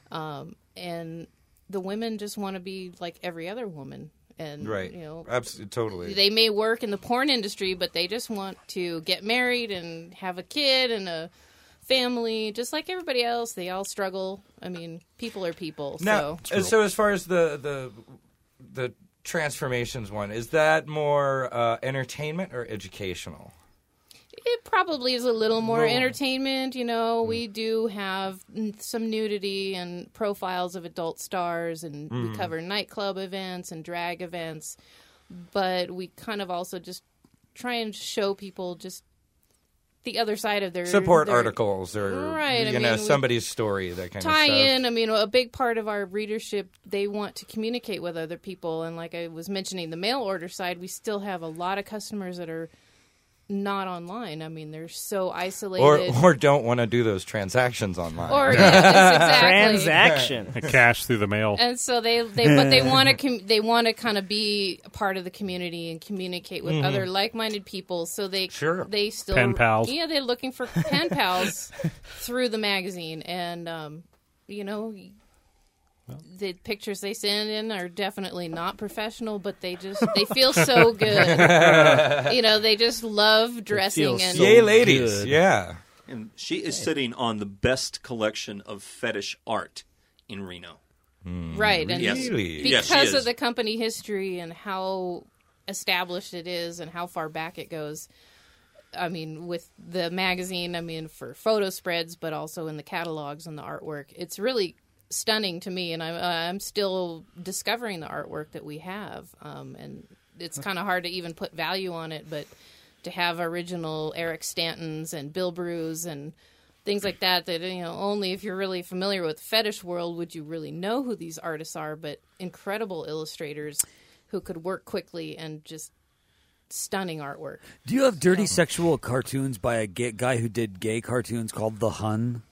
And the women just want to be like every other woman. And, absolutely, totally. They may work in the porn industry, but they just want to get married and have a kid and a family, just like everybody else. They all struggle. I mean, people are people. Now, so as far as the Transformations one, is that more entertainment or educational? It probably is a little more entertainment. We do have some nudity and profiles of adult stars, and we cover nightclub events and drag events. But we kind of also just try and show people just the other side of their articles or somebody's story, that kind of stuff. Tie in. I mean, a big part of our readership, they want to communicate with other people. And like I was mentioning, the mail order side, we still have a lot of customers that are not online. I mean, they're so isolated, or don't want to do those transactions online. Or exactly. Transaction, cash through the mail, and so they want to kind of be a part of the community and communicate with other like-minded people. So they still pen pals. Yeah, they're looking for pen pals through the magazine, and the pictures they send in are definitely not professional, but they feel so good. They just love dressing. And yay, ladies. Yeah. And she is sitting on the best collection of fetish art in Reno. Right. And really? Because of the company history and how established it is and how far back it goes. I mean, with the magazine, for photo spreads, but also in the catalogs and the artwork, it's really stunning to me, and I'm still discovering the artwork that we have, and it's kind of hard to even put value on it, but to have original Eric Stantons and Bill Bruce and things like that only if you're really familiar with the fetish world would you really know who these artists are, but incredible illustrators who could work quickly and just stunning artwork. Do you have dirty sexual cartoons by a guy who did gay cartoons called The Hun?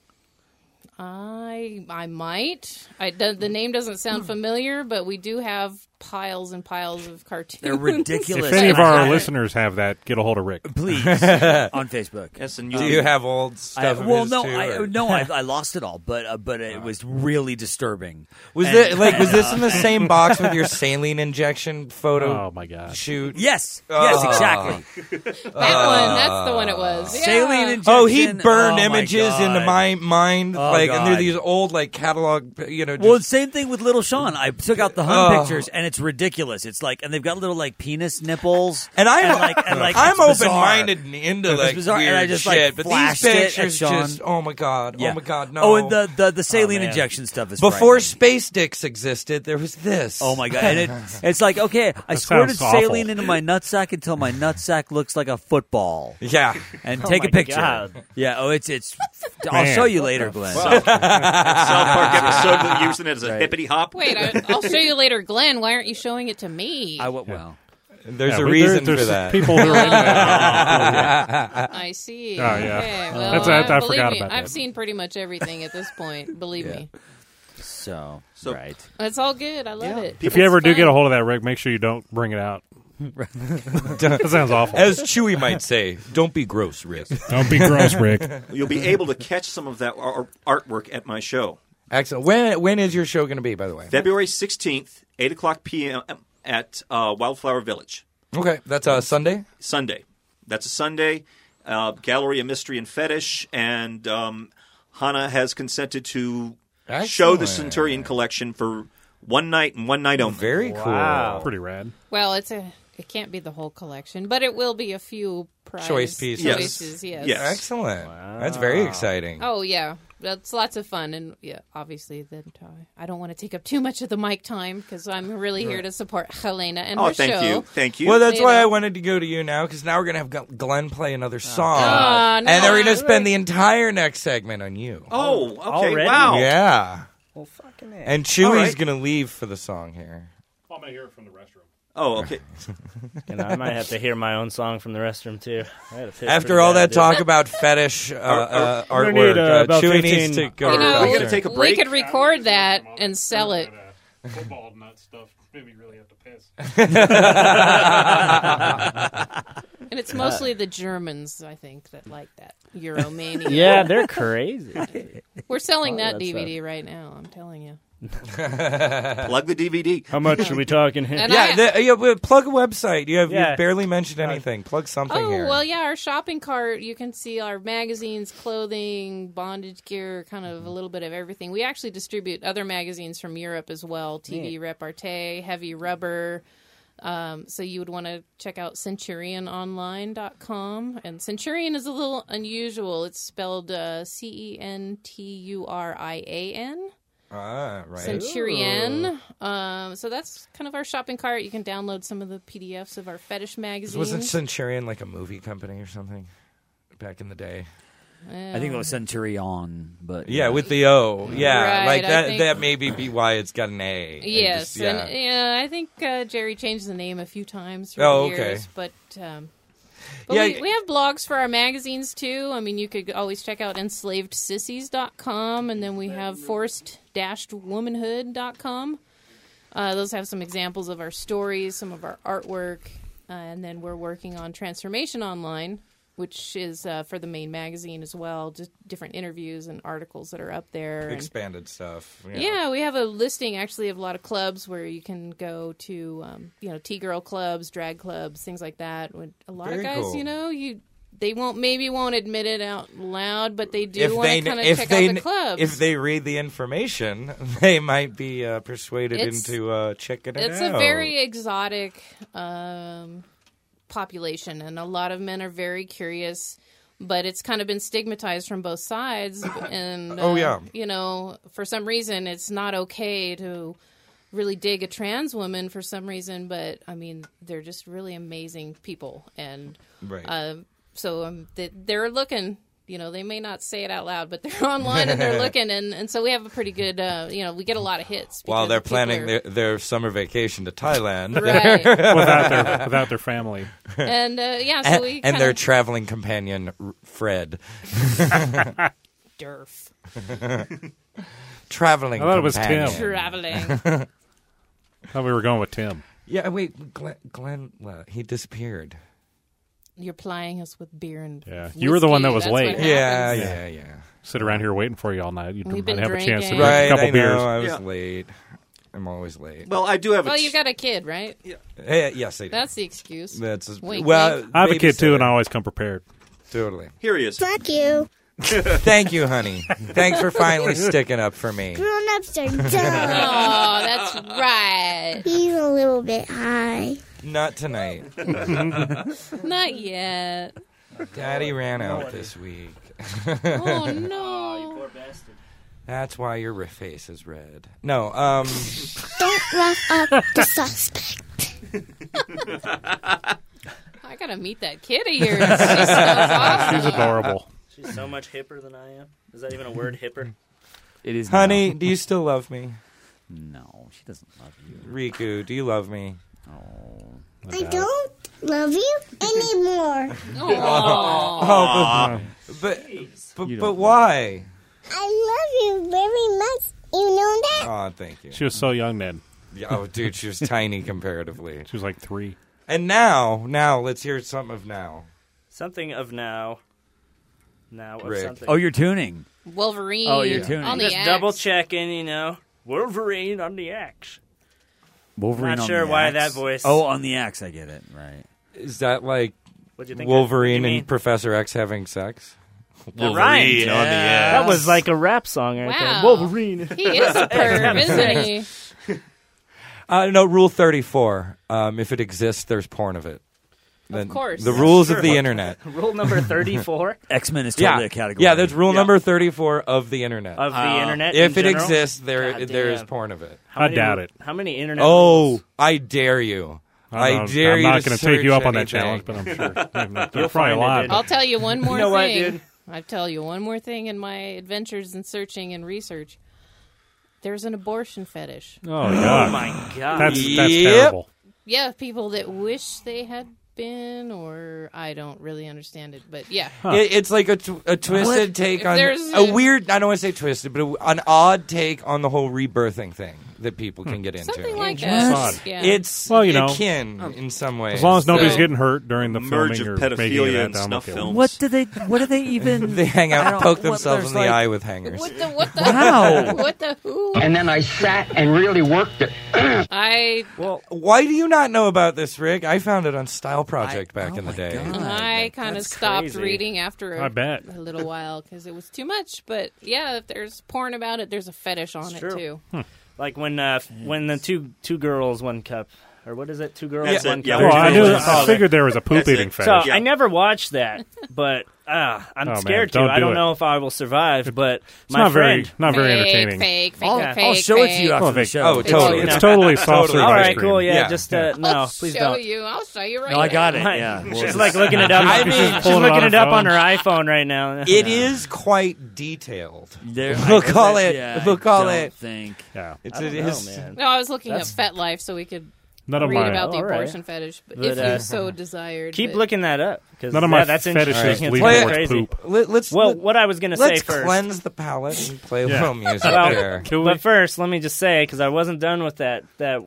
I might. The name doesn't sound familiar, but we do have piles and piles of cartoons. They're ridiculous. If any of our listeners have that, get a hold of Rick, please, on Facebook. Yes, and do you have old stuff? I lost it all, but it was really disturbing. Was this in the same box with your saline injection photo? Oh my god! Shoot! Yes, exactly. That's the one it was. Yeah. Saline injection. Oh, he burned images into my mind, and they're these old catalog. Well, same thing with Little Sean. I took out the Hun pictures, and it's ridiculous. It's and they've got little penis nipples, and I'm open-minded and into bizarre, weird and I just shit, but these pictures just oh my god, no. Oh, and the saline injection stuff is before space dicks existed. There was this. Oh my god, and it's okay. I squirted saline into my nutsack until my nutsack looks like a football. Yeah, and take a picture. God. Yeah. Oh, it's. I'll show you later, Glenn. South Park episode using it as a hippity hop. Wait, I'll show you later, Glenn. Why aren't you showing it to me? There's a reason for that. People who are into that. I see. Oh, yeah. Okay. Well, I forgot about that. I've seen pretty much everything at this point. Believe me. So right. It's all good. I love it. If you ever do get a hold of that, Rick, make sure you don't bring it out. That sounds awful. As Chewy might say, don't be gross, Rick. Don't be gross, Rick. You'll be able to catch some of that artwork at my show. Excellent. When is your show going to be, by the way? February 16th, 8 o'clock p.m. at Wildflower Village. Okay, that's a Sunday? Sunday. That's a Sunday. Gallery of Mystery and Fetish, and Hannah has consented to show the Centurion collection for one night and one night only. Very cool. Wow. Pretty rad. Well, it can't be the whole collection, but it will be a few choice pieces. Choices, yes. Excellent. Wow. That's very exciting. Oh, yeah. That's lots of fun. And, yeah, obviously, I don't want to take up too much of the mic time because I'm really here to support Helena and her show. Thank you. Well, that's why I wanted to go to you now because now we're going to have Glenn play another song. And then we're going to spend the entire next segment on you. Oh, okay. Already? Wow. Yeah. Well, fucking it. And Chewy's going to leave for the song here. I'm going to hear it from the restroom. Oh, okay. And I might have to hear my own song from the restroom, too. After all that talk about fetish artwork, Chewy needs to go. We got to take a break. We could record that and sell it. Football nut stuff. Maybe you really have to piss. And it's mostly the Germans, I think, that like that Euromania. Yeah, they're crazy. We're selling that DVD right now, I'm telling you. Plug the DVD. How much are we talking here? Plug a website. You've barely mentioned anything. Plug something here. Oh, well, yeah, our shopping cart, you can see our magazines, clothing, bondage gear, kind of a little bit of everything. We actually distribute other magazines from Europe as well, TV Repartee, Heavy Rubber. So you would want to check out CenturionOnline.com. And Centurion is a little unusual. It's spelled Centurian. Right. Centurion. So that's kind of our shopping cart. You can download some of the PDFs of our fetish magazines. Wasn't Centurion like a movie company or something back in the day? I think it was Centurion, but with the O. Yeah, right, like that. That may be why it's got an A. Yes, I think Jerry changed the name a few times through the years, but we have blogs for our magazines too. I mean, you could always check out enslavedsissies.com, and then we have forced-womanhood.com. Those have some examples of our stories, some of our artwork, and then we're working on Transformation Online, which is for the main magazine as well, just different interviews and articles that are up there. Expanded stuff. Yeah, we have a listing actually of a lot of clubs where you can go to, T-girl clubs, drag clubs, things like that. A lot of guys, they won't admit it out loud, but they do want to kind of check out the clubs. If they read the information, they might be persuaded into checking it out. It's a very exotic population, and a lot of men are very curious, but it's kind of been stigmatized from both sides. And for some reason, it's not okay to really dig a trans woman for some reason. But I mean, they're just really amazing people, and so they're looking. They may not say it out loud, but they're online and they're looking, and so we have a pretty good, we get a lot of hits. While they're planning their summer vacation to Thailand. Right. without their family. And, so we and their traveling companion, Fred. Durf. Traveling I thought it was companion. Tim. Traveling. I thought we were going with Tim. Yeah, wait, Glenn he disappeared. You're plying us with beer and whiskey. You were the one that was late. Yeah. Sit around here waiting for you all night. You We've might been have a chance to drinking. drink a couple I beers. know, I was late. I'm always late. Well, I do have Well, you got a kid, right? Yeah. Yes, I do. That's the excuse. Wink, I have a kid, too, and I always come prepared. Totally. Here he is. Fuck you. Thank you, honey. Thanks for finally sticking up for me. Grown-ups are dumb. Oh, that's right. He's a little bit high. Not tonight. Not yet. Daddy ran out this week. Oh, no. You poor bastard. That's why your face is red. No, Don't rough up the suspect. I gotta meet that kid of yours. She sounds awesome. She's adorable. She's so much hipper than I am. Is that even a word, hipper? It is. Honey, do you still love me? No, she doesn't love you. Riku, do you love me? Oh, I don't love you anymore. But why? I love you very much. You know that? Oh, thank you. She was so young then. Oh, dude, she was tiny comparatively. She was like 3. And now, let's hear something of now. Something of now. now of Rick. something. Oh, you're tuning. Wolverine. Oh, you're tuning. On the Just axe. double checking, Wolverine on the axe. Wolverine Not on sure the why axe? that voice. Oh, on the axe, I get it. Right. Is that like What'd you think Wolverine of- you mean? and Professor X having sex? That rhymed. Wolverine on the ass. That was like a rap song right there. Wow. Wolverine. He is a perv, isn't he? No, Rule 34. If it exists, there's porn of it. Of course. The rules Sure. of the internet. Rule number 34 X-Men is totally a category. Yeah, that's rule number 34 of the internet. of the internet. If in it general? exists, God there is damn. porn of it. How I many- doubt it. How many internet? Oh, rules? I dare you. I I'm dare you not to going to take you search up on that anything. challenge, but I'm sure You'll there's probably a find it, lot. dude. I'll tell you one more You know what, thing. dude? I'll tell you one more thing in my adventures in searching and research. There's an abortion fetish. Oh, God. Oh my god. That's Yep. terrible. Yeah, people that wish they had been, or I don't really understand it, but yeah. It's like a twisted take If on there's a weird. I don't want to say twisted, but an odd take on the whole rebirthing thing that people can get into. Something like Odd. that. Yeah. It's Well, you know. akin in some ways. As long as nobody's So- getting hurt during the Merge filming of or making pedophilia of that, and I'm snuff okay. films. What do they even? they hang out I and don't- poke what- themselves there's in the like- eye with hangers. What the Wow. What the who? And then I sat and really worked it. I Why do you not know about this, Rick? I found it on Style Project back in the day. I kind of That's stopped crazy. reading after I bet. a little while because it was too much. But yeah, if there's porn about it, there's a fetish on it true. too. Like when the two girls, one cup, or what is it? Two girls, That's one it, yeah, cup. Well, There's I figured there was a poop That's it. eating So fetish. Yeah. I never watched that, but I'm Oh, man, scared to. don't I do don't it. know if I will survive. But It's my not friend, very Fake, entertaining. fake, fake, I'll- fake. I'll show it to you after Well, the they- show. Oh, totally. It's totally soft serve all ice right, cream. cool, yeah. Yeah. Just I'll no, please show don't. you. I'll show you right No, I got now. it. Yeah. She's like looking it up. I mean, she's pulling it on looking her it up phone. on her iPhone right now. It is quite detailed. There- We'll I guess call I- it- yeah, we'll call I it- don't think. Yeah. It's I don't it know, is- man. No, I was looking That's- up FetLife so we could None of read my about the All right. abortion fetish, but But, if you so desired. Keep but- looking that up because none of my that's fetishes interesting. lead It's towards crazy. poop. Let's Well, what I was going to say let's first. cleanse the palate and play a Yeah. little music Well, here. Can we- But first, let me just say, because I wasn't done with that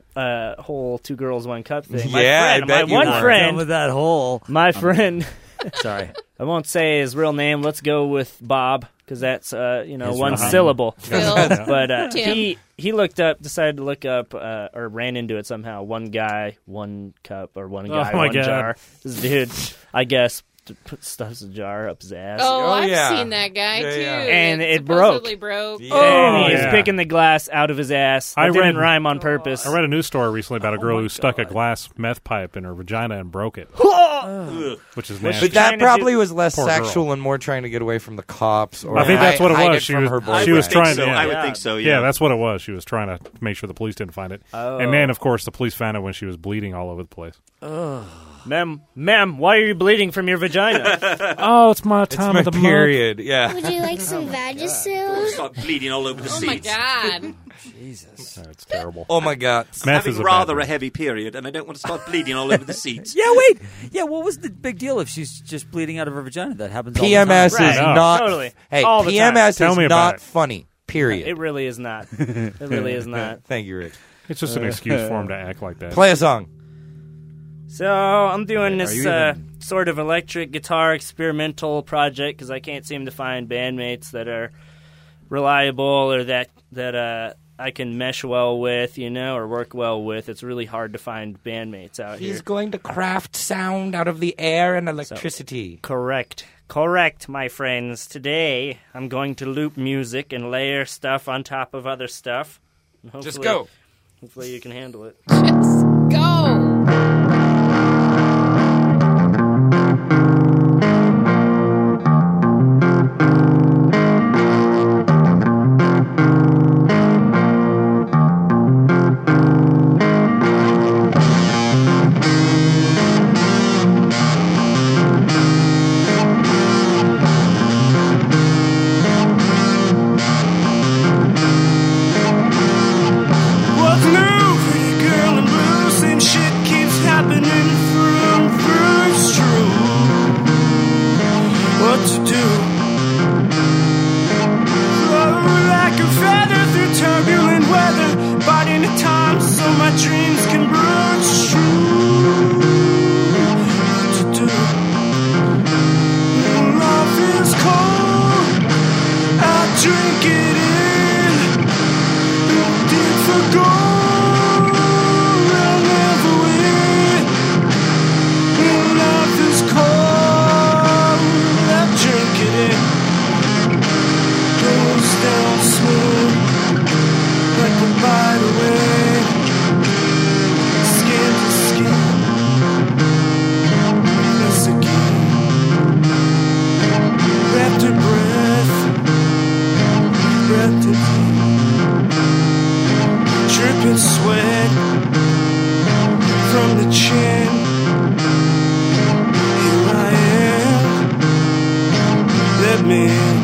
whole two girls, one cup thing. My Yeah, I friend, bet my you one were. Done friend, with that whole. my friend. Sorry. I won't say his real name. Let's go with Bob because that's His one real name. syllable. Phil. But Tim. he decided to look up or ran into it somehow. One guy, one cup, or one guy, my one God. jar. This dude, I guess, stuffs a jar up his ass. Oh, I've yeah. seen that guy Yeah, too. yeah. And that it broke. supposedly broke. Yeah. And he's yeah. picking the glass out of his ass. I That didn't read- rhyme on purpose. I read a news story recently about a girl who stuck a glass meth pipe in her vagina and broke it, which is nasty. But that Trying to probably do- was less Poor girl. sexual and more trying to get away from the cops. Or I think that's what it hide was. it She from was- her she boyfriend. was trying So to- I would Yeah. think so. Yeah, that's what it was. She was trying to make sure the police didn't find it. Oh. And then, of course, the police found it when she was bleeding all over the place. Ma'am, why are you bleeding from your vagina? Oh, it's my It's time my of the period. Yeah. Would you like some Vagisil? Start bleeding all over the Oh my seats. god! Jesus. month. It's terrible. Oh my god. Meth Having is a rather bad a heavy period, and I don't want to start bleeding all over the seats. Yeah, wait. Yeah, what was the big deal if she's just bleeding out of her vagina? That happens all the time. PMS is Right. not. Totally. Hey, All the time. PMS Tell is me about not it. funny. Period. It really is not. It really is not. Thank you, Rick. It's just an excuse for him to act like that. Play a song. So I'm doing Are this you even- sort of electric guitar experimental project because I can't seem to find bandmates that are reliable or that I can mesh well with, or work well with. It's really hard to find bandmates out here. He's going to craft sound out of the air and electricity. Correct, my friends. Today I'm going to loop music and layer stuff on top of other stuff. And Just hopefully- go. Hopefully you can handle it. Just go. What's new, pretty girl in blue? Same shit chin. Here I am, let me in.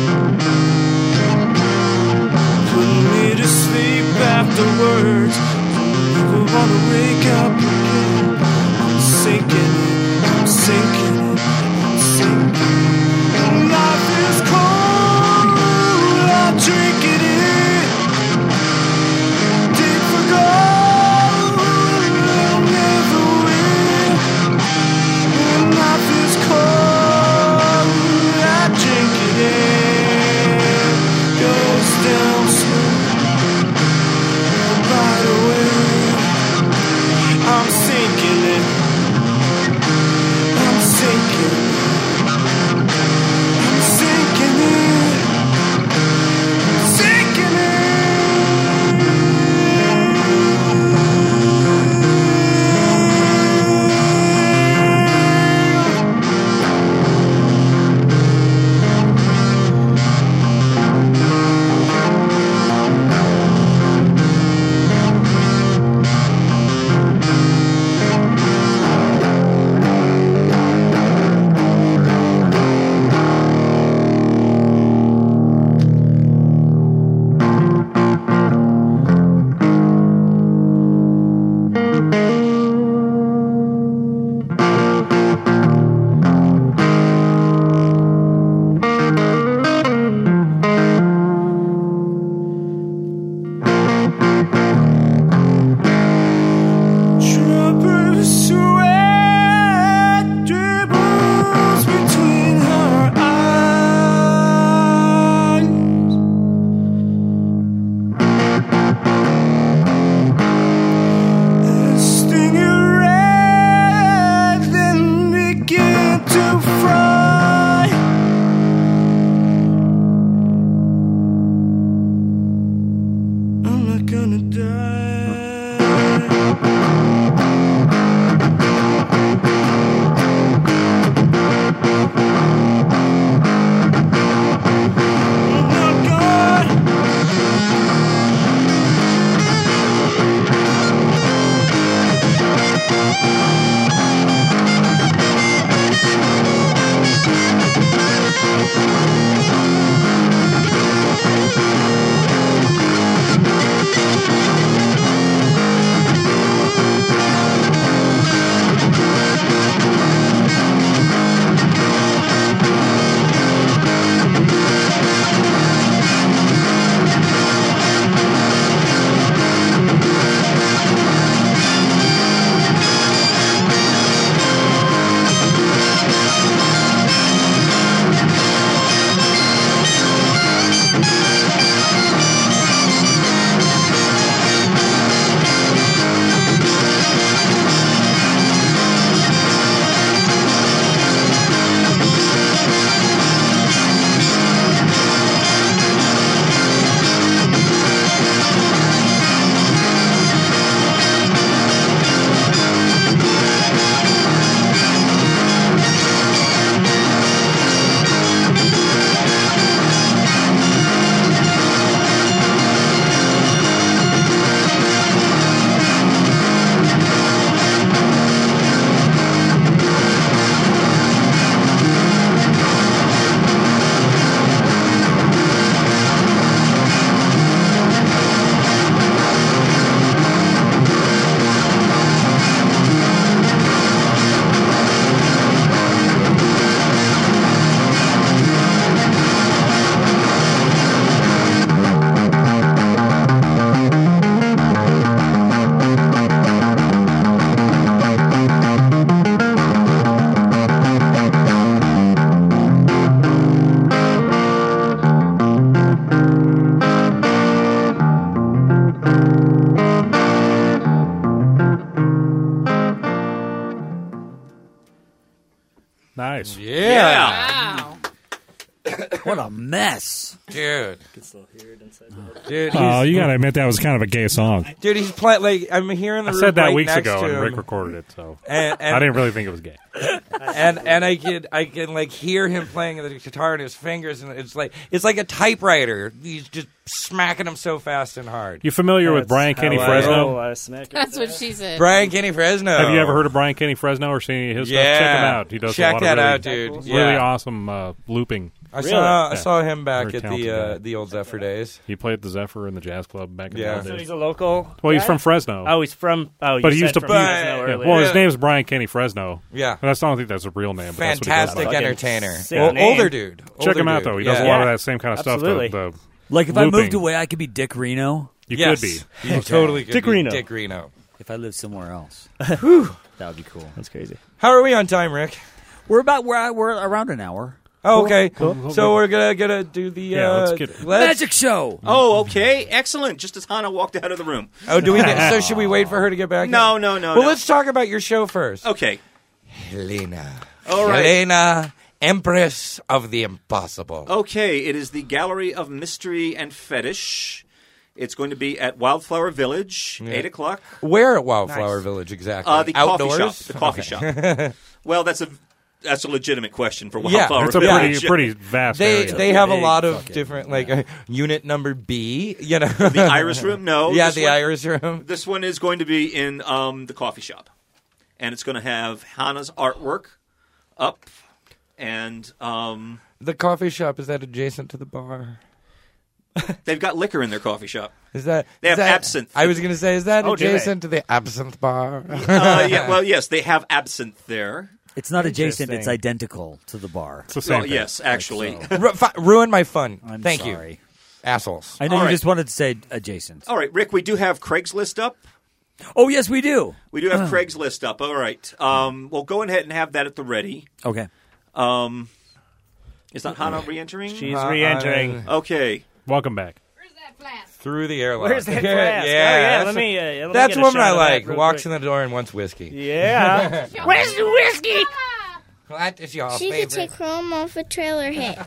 Putting me to sleep afterwards. Never wanna wake up again. I'm sinking, I'm sinking, I'm sinking. Life is cold, I'll drink it in. Dig for gold, I'll never win. When life is cold, I'll drink it in. Goes down slow, right away. I'm sinking it, I'm sinking it. Nice. Yeah. Wow. What a mess. Dude. Dude, oh, you gotta admit that was kind of a gay song. Dude, he's playing like I'm here in the room. I said that right weeks next ago, to and him. Rick recorded it, so and I didn't really think it was gay. And I can like hear him playing the guitar in his fingers, and it's like a typewriter. He's just smacking them so fast and hard. You familiar with Brian Kenny Fresno? That's what she said. Brian Kenny Fresno. Have you ever heard of Brian Kenny Fresno or seen any of his stuff? Check him out. He does Check a lot that of really, out, dude. Really Yeah. awesome looping. I saw him back at the old Zephyr days. He played at the Zephyr in the jazz club back in the old days. So he's a local. Well, he's guy? from Fresno. Oh, he's from. Oh, but you he used said to. from Fresno earlier. Well, his name's Brian Kenny Fresno. Yeah, and I don't think that's a real name. But fantastic that's what he goes by. entertainer. Older dude. Check him out though. He does a lot of that same kind of Absolutely. stuff. Like if looping. I moved away, I could be Dick Reno. You could be. You totally could Dick be Reno. Dick Reno. If I lived somewhere else, that would be cool. That's crazy. How are we on time, Rick? We're around an hour. Oh, okay. Cool. So we're gonna do the let's get it. Magic show. Oh, okay, excellent. Just as Hannah walked out of the room. Oh, do we? So should we wait for her to get back? No. Well, let's talk about your show first. Okay. Helena. All right. Helena, Empress of the Impossible. Okay, it is the Gallery of Mystery and Fetish. It's going to be at Wildflower Village, 8 o'clock. Where at Wildflower Village exactly? The Outdoors? coffee shop. The coffee shop. Well, that's a legitimate question for Wildflower It's a Village. pretty vast area. They have a lot of different, like unit number B. You know, The Iris Room? No. Yeah, this the one- Iris Room. This one is going to be in the coffee shop. And it's going to have Hannah's artwork up. And The coffee shop, is that adjacent to the bar? they've got liquor in their coffee shop. Is that They have is that- absinthe. I was going to say, is that Oh, do they? adjacent to the absinthe bar? Yeah, well, yes, they have absinthe there. It's not adjacent; it's Interesting. identical to the bar. It's the same Well, thing. yes, actually. Ruined my fun. I'm Thank sorry. you, assholes. I know All you right. just wanted to say adjacent. All right, Rick, we do have Craigslist up. Oh yes, we do. We do have Craigslist up. All right. Well, go ahead and have that at the ready. Okay. Is that Hannah re-entering? She's re-entering. Okay. Welcome back. Through the airlock. Where's that flask? Yeah, Oh, yeah, that's let me that's get a woman shot I of that like. real Walks quick. in the door and wants whiskey. Yeah. Where's the whiskey? What is your She favorite? could take home off a trailer hitch.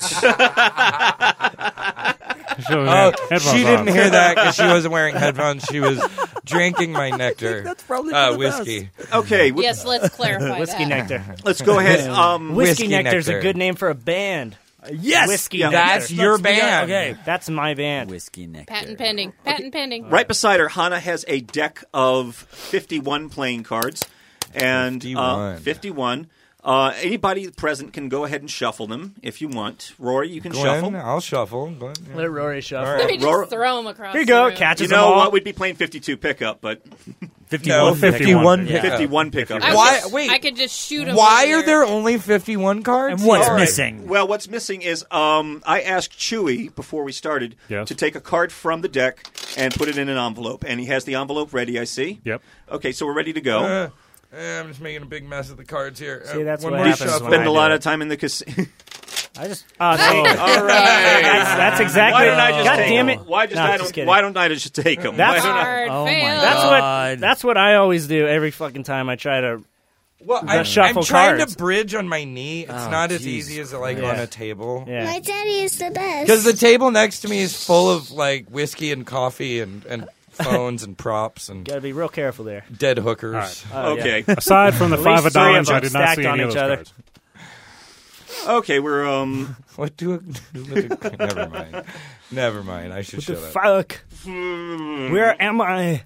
Oh, she didn't hear that because she wasn't wearing headphones. She was drinking my nectar. That's probably for the whiskey. Okay. Yes, let's clarify Whiskey that. nectar. Let's go ahead. Whiskey Whiskey nectar's nectar. a good name for a band. Yes, Whiskey That's nectar. your band. Okay, that's my band. whiskey nectar. Patent pending. Patent pending. Right beside her, Hannah has a deck of 51 playing cards. And 51. Anybody present can go ahead and shuffle them if you want. Rory, you can Glenn, shuffle. I'll shuffle. Glenn, yeah. Let Rory shuffle. All Let right. me just throw them across. Here you go. the room. Catches You them know all. what? We'd be playing 52 pickup, but 51. 51 Yeah. 51 pickup. I Why- could- wait. I could just shoot them. Why are there only 51 cards? And what's All right. missing? Well, what's missing is I asked Chewy before we started Yes. to take a card from the deck and put it in an envelope, and he has the envelope ready. I see. Yep. Okay, so we're ready to go. I'm just making a big mess of the cards here. See, that's one what more happens shuffle. when Spend I a do lot it. of time in the casino. I just. Oh, see. All right. That's exactly. Why don't I just God take damn them? it! Why just No, I just don't? kidding. Why don't I just take them? That's Hard Oh my fail. God. That's what I always do every fucking time I try to. Well, The I'm shuffle trying cards. to bridge on my knee. It's Oh, not as Jesus easy as like Christ. on a table. Yeah. My daddy is the best. Because the table next to me is full of like whiskey and coffee and phones and props and Got to be real careful there. dead hookers. All right. Oh, yeah. Okay. Aside from the At five least of three of diamonds, them I did not stacked see on any of each those other. cards. Okay, we're What do? Never mind. Never mind. I should What the shut up. fuck? Where am I?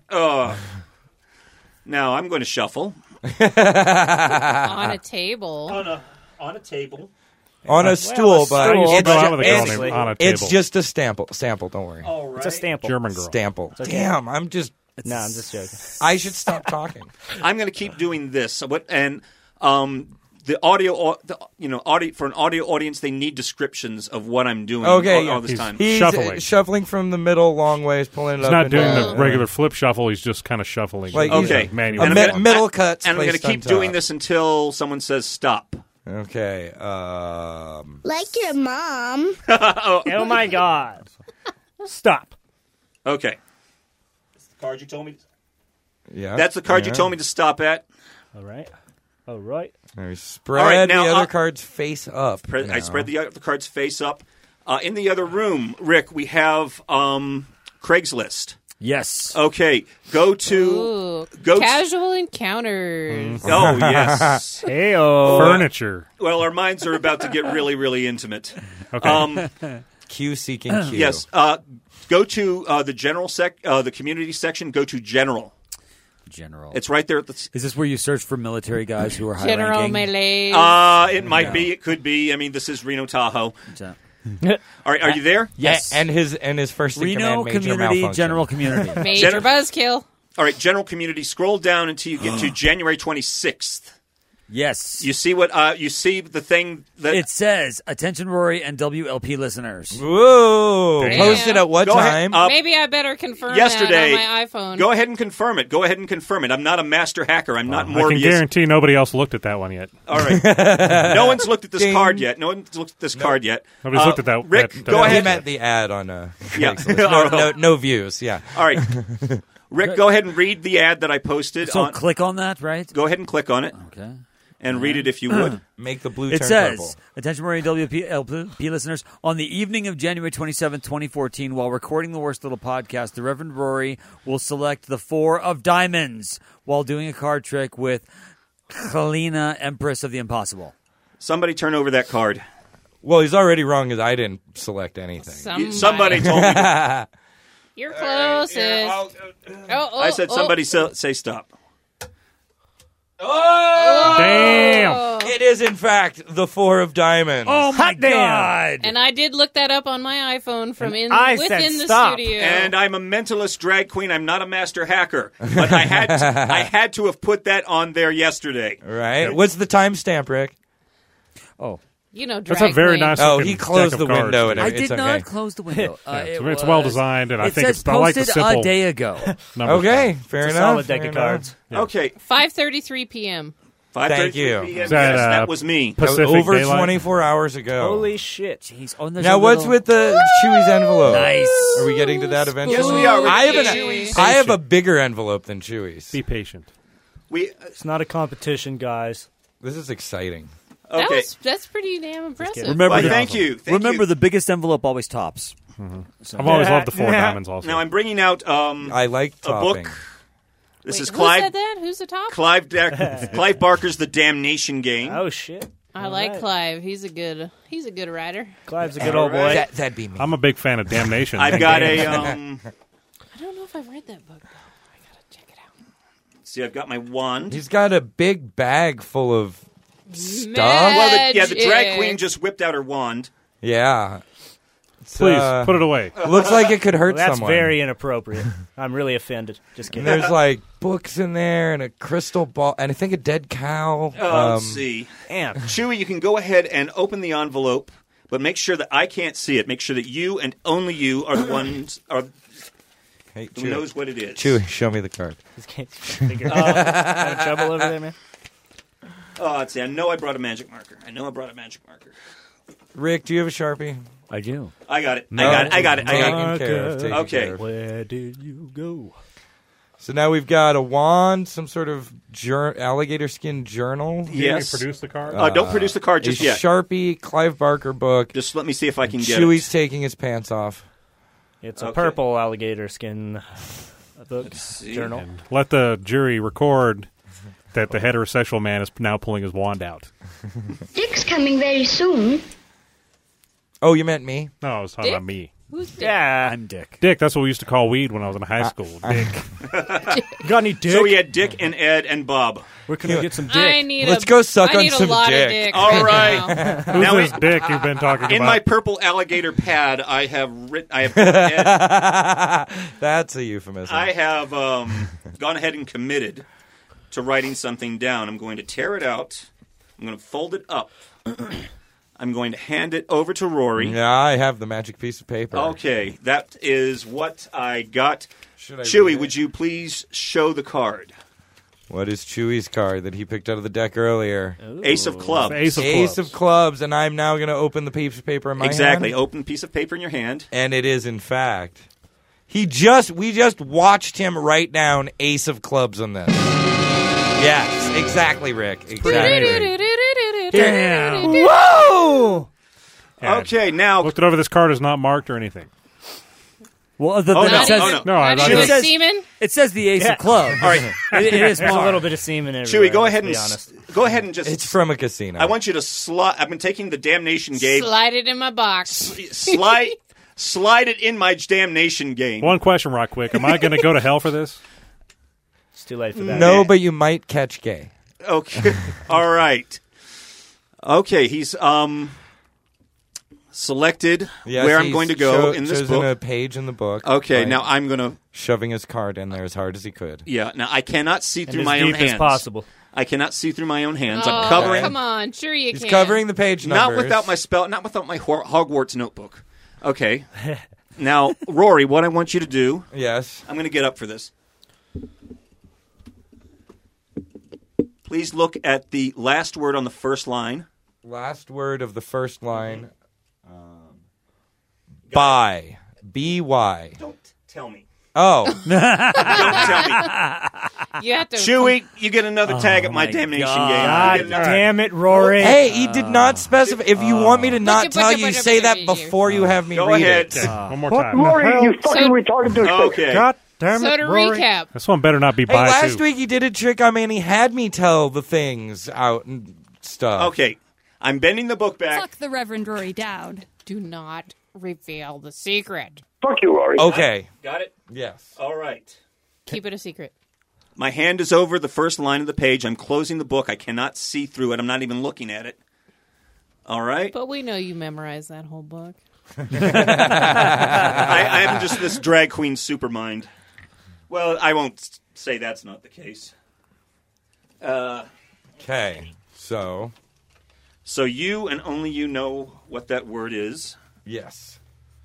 now I'm going to shuffle on a table. on a table. On a stool, but stool, it's, but- Go out with a girl it's- named on a it's table. just a sample. Don't worry. All right. It's a stamp. German girl. Stample. okay. Damn, I'm just. No, I'm just joking. I should stop talking. I'm going to keep doing this. So what? And the audio, audio for an audio audience, they need descriptions of what I'm doing. Okay, all this time. He's Shuffling. shuffling from the middle long ways, pulling it He's up. not and doing down. the regular flip shuffle. He's just kind of shuffling. Like, Okay. Manual. And A middle cuts. And I'm going to placed on keep doing top. this until someone says stop. Okay. Like your mom. Oh my god! Stop. Okay. That's the card you told me. Yeah. That's the card yeah. you told me to stop at. All right. All right. Now spread All right, now, the other cards face up. I now. spread the cards face up. In the other room, Rick, we have Craigslist. Yes. Okay. Go to casual encounters. Oh yes. Heyo. Furniture. Well, our minds are about to get really, really intimate. Okay. Q seeking Q. Yes. Go to the community section. Go to general. General. It's right there. Is this where you search for military guys who are high General ranking? Malaise. It might be. It could be. I mean, this is Reno Tahoe. All right, are you there? Yes. And his first in Reno command, Major Community, Malfunction. General Community. Major Buzzkill. All right, general community. Scroll down until you get to January 26th. Yes. You see what? You see the thing that It says, attention Rory and WLP listeners. Whoa. Damn. Posted at what Go time? ahead. Maybe I better confirm yesterday. that on my iPhone. Go ahead and confirm it. Go ahead and confirm it. I'm not a master hacker. I'm not I Morbius. can guarantee nobody else looked at that one yet. All right. No one's looked at this card yet. No one's looked at this card yet. Nobody's looked at that. Rick, that- go that- ahead. He meant the ad on Yeah. Craigslist. No views. Yeah. All right. Rick, go ahead and read the ad that I posted. So click on that, right? Go ahead and click on it. Okay. And read it if you would. Make the blue It turn says, purple. attention Rory and WLP listeners, on the evening of January 27, 2014, while recording the Worst Little Podcast, the Reverend Rory will select the 4 of diamonds while doing a card trick with Kalina, Empress of the Impossible. Somebody turn over that card. Well, he's already wrong because I didn't select anything. Somebody told me. You're closest. I said somebody say stop. Oh! Damn! It is, in fact, the 4 of diamonds. Oh, my God. And I did look that up on my iPhone from within the studio. And I'm a mentalist drag queen. I'm not a master hacker. But I had to have put that on there yesterday. Right. What's the timestamp, Rick? Oh. You know, That's a very nice. Oh, looking he closed deck the of cards, window and dude. I It's did okay. not close the window. It's well designed, and I think says it's. I like the posted simple a day ago. numbers. Okay, fair It's a enough. solid deck fair of enough. cards. Yeah. Okay. 5:33 p.m. 5:33 Thank you. p.m. Is that, Yes, that was me. That was Pacific over Daylight? 24 hours ago. Holy shit. Jeez. Oh, and there's Now, a what's little- with the Chewy's envelope? Nice. Are we getting to that eventually? Yes, we are. We're I have, getting an, to Chewy's. I have a bigger envelope than Chewy's. Be patient. It's not a competition, guys. This is exciting. Okay. That's pretty damn impressive. Remember, Well, thank you. Thank remember you. the biggest envelope always tops. I've always loved the 4 diamonds. Also, Now I'm bringing out I like a topping. book. This Wait, is who Clive. said that? Who's the top? Clive Barker's The Damnation Game. Oh shit. I like Clive. He's a good writer. Clive's a good old boy. That'd be me. I'm a big fan of Damnation. I've got a. I don't know if I've read that book though. I gotta check it out. See, I've got my wand. He's got a big bag full of stuff. Well, the drag Magic. queen just whipped out her wand. Yeah. It's, Please put it away. Looks like it could hurt Well, that's someone. very inappropriate. I'm really offended. Just And kidding. there's like books in there and a crystal ball and I think a dead cow. Let's see. Damn. Chewy, you can go ahead and open the envelope, but make sure that I can't see it. Make sure that you and only you are the ones Hey, who knows what it is. Chewy, show me the card. Just can't figure it out. Having trouble over there, man? Oh, let's see. I know I brought a magic marker. Rick, do you have a Sharpie? I do. I got it. No. I got it. Taken care of. Taken Okay. care of. Where did you go? So now we've got a wand, some sort of alligator skin journal. Yes. Can you produce the card? Don't produce the card just a yet. Sharpie, Clive Barker book. Just let me see if I can get Chewy's it. taking his pants off. It's a Okay. purple alligator skin book journal. And let the jury record that the heterosexual man is now pulling his wand out. Dick's coming very soon. Oh, you meant me? No, I was talking about me. Who's Dick? Yeah. I'm Dick. Dick, that's what we used to call weed when I was in high school. Dick. Got any dick? So we had Dick and Ed and Bob. Where can I get some dick? I need Let's go suck I on need some a lot dick. of dick. All right. right. now. Who's Now this Dick you've been talking In about? my purple alligator pad, I have written. I have. Ed, That's a euphemism. I have gone ahead and committed to writing something down. I'm going to tear it out. I'm going to fold it up. I'm going to hand it over to Rory. Yeah, I have the magic piece of paper. Okay, that is what I got. Should I Chewy, read it? would you please show the card? What is Chewy's card that he picked out of the deck earlier? Ace of clubs. Ace of Clubs, and I'm now going to open the piece of paper in my Exactly. hand. Open piece of paper in your hand. And it is, in fact, we just watched him write down Ace of Clubs on this. Yes, exactly, Rick. Exactly. Damn. Whoa! Okay, now looked it over. This card is not marked or anything. Well, it says, semen? It says the ace Yeah. of clubs. All right, it is a little bit of semen everywhere. Chewy, go ahead and honest. go ahead and just. It's from a casino. I want you to slide. I've been taking the damnation game. Slide it in my box. Slide it in my damnation game. One question, right quick. Am I going to go to hell for this? It's too late for that. No, but you might catch gay. Okay. All right. Okay, he's selected Yes, where I'm he's going to go in this chosen book. a page in the book. Okay, by now I'm going to shoving his card in there as hard as he could. Yeah, now I cannot see through as my own deep as hands. possible. I cannot see through my own hands. Oh, I'm covering. come on. Sure you He's can. covering the page numbers. Not without my spell. Not without my Hogwarts notebook. Okay. Now, Rory, what I want you to do. Yes. I'm going to get up for this. Please look at the last word on the first line. Last word of the first line. By. B-Y. Don't tell me. Oh. Don't tell me. You have to. Chewy, you get another tag at my damnation game. God damn it, Rory. Hey, he did not specify. If you want me to not tell you, say that before you have me Go read ahead. it. One more time. Rory, you fucking retarded douchebag. Okay. God damn it, So to Rory. recap, This one better not be Hey, by last too. week he did a trick on me and he had me tell the things out and stuff. Okay. I'm bending the book back. Fuck the Reverend Rory Dowd. do not reveal the secret. Fuck you, Rory. Okay. Got it? Yes. All right. Keep it a secret. My hand is over the first line of the page. I'm closing the book. I cannot see through it. I'm not even looking at it. All right? But we know you memorized that whole book. I am just this drag queen supermind. Well, I won't say that's not the case. Okay. So you and only you know what that word is. yes.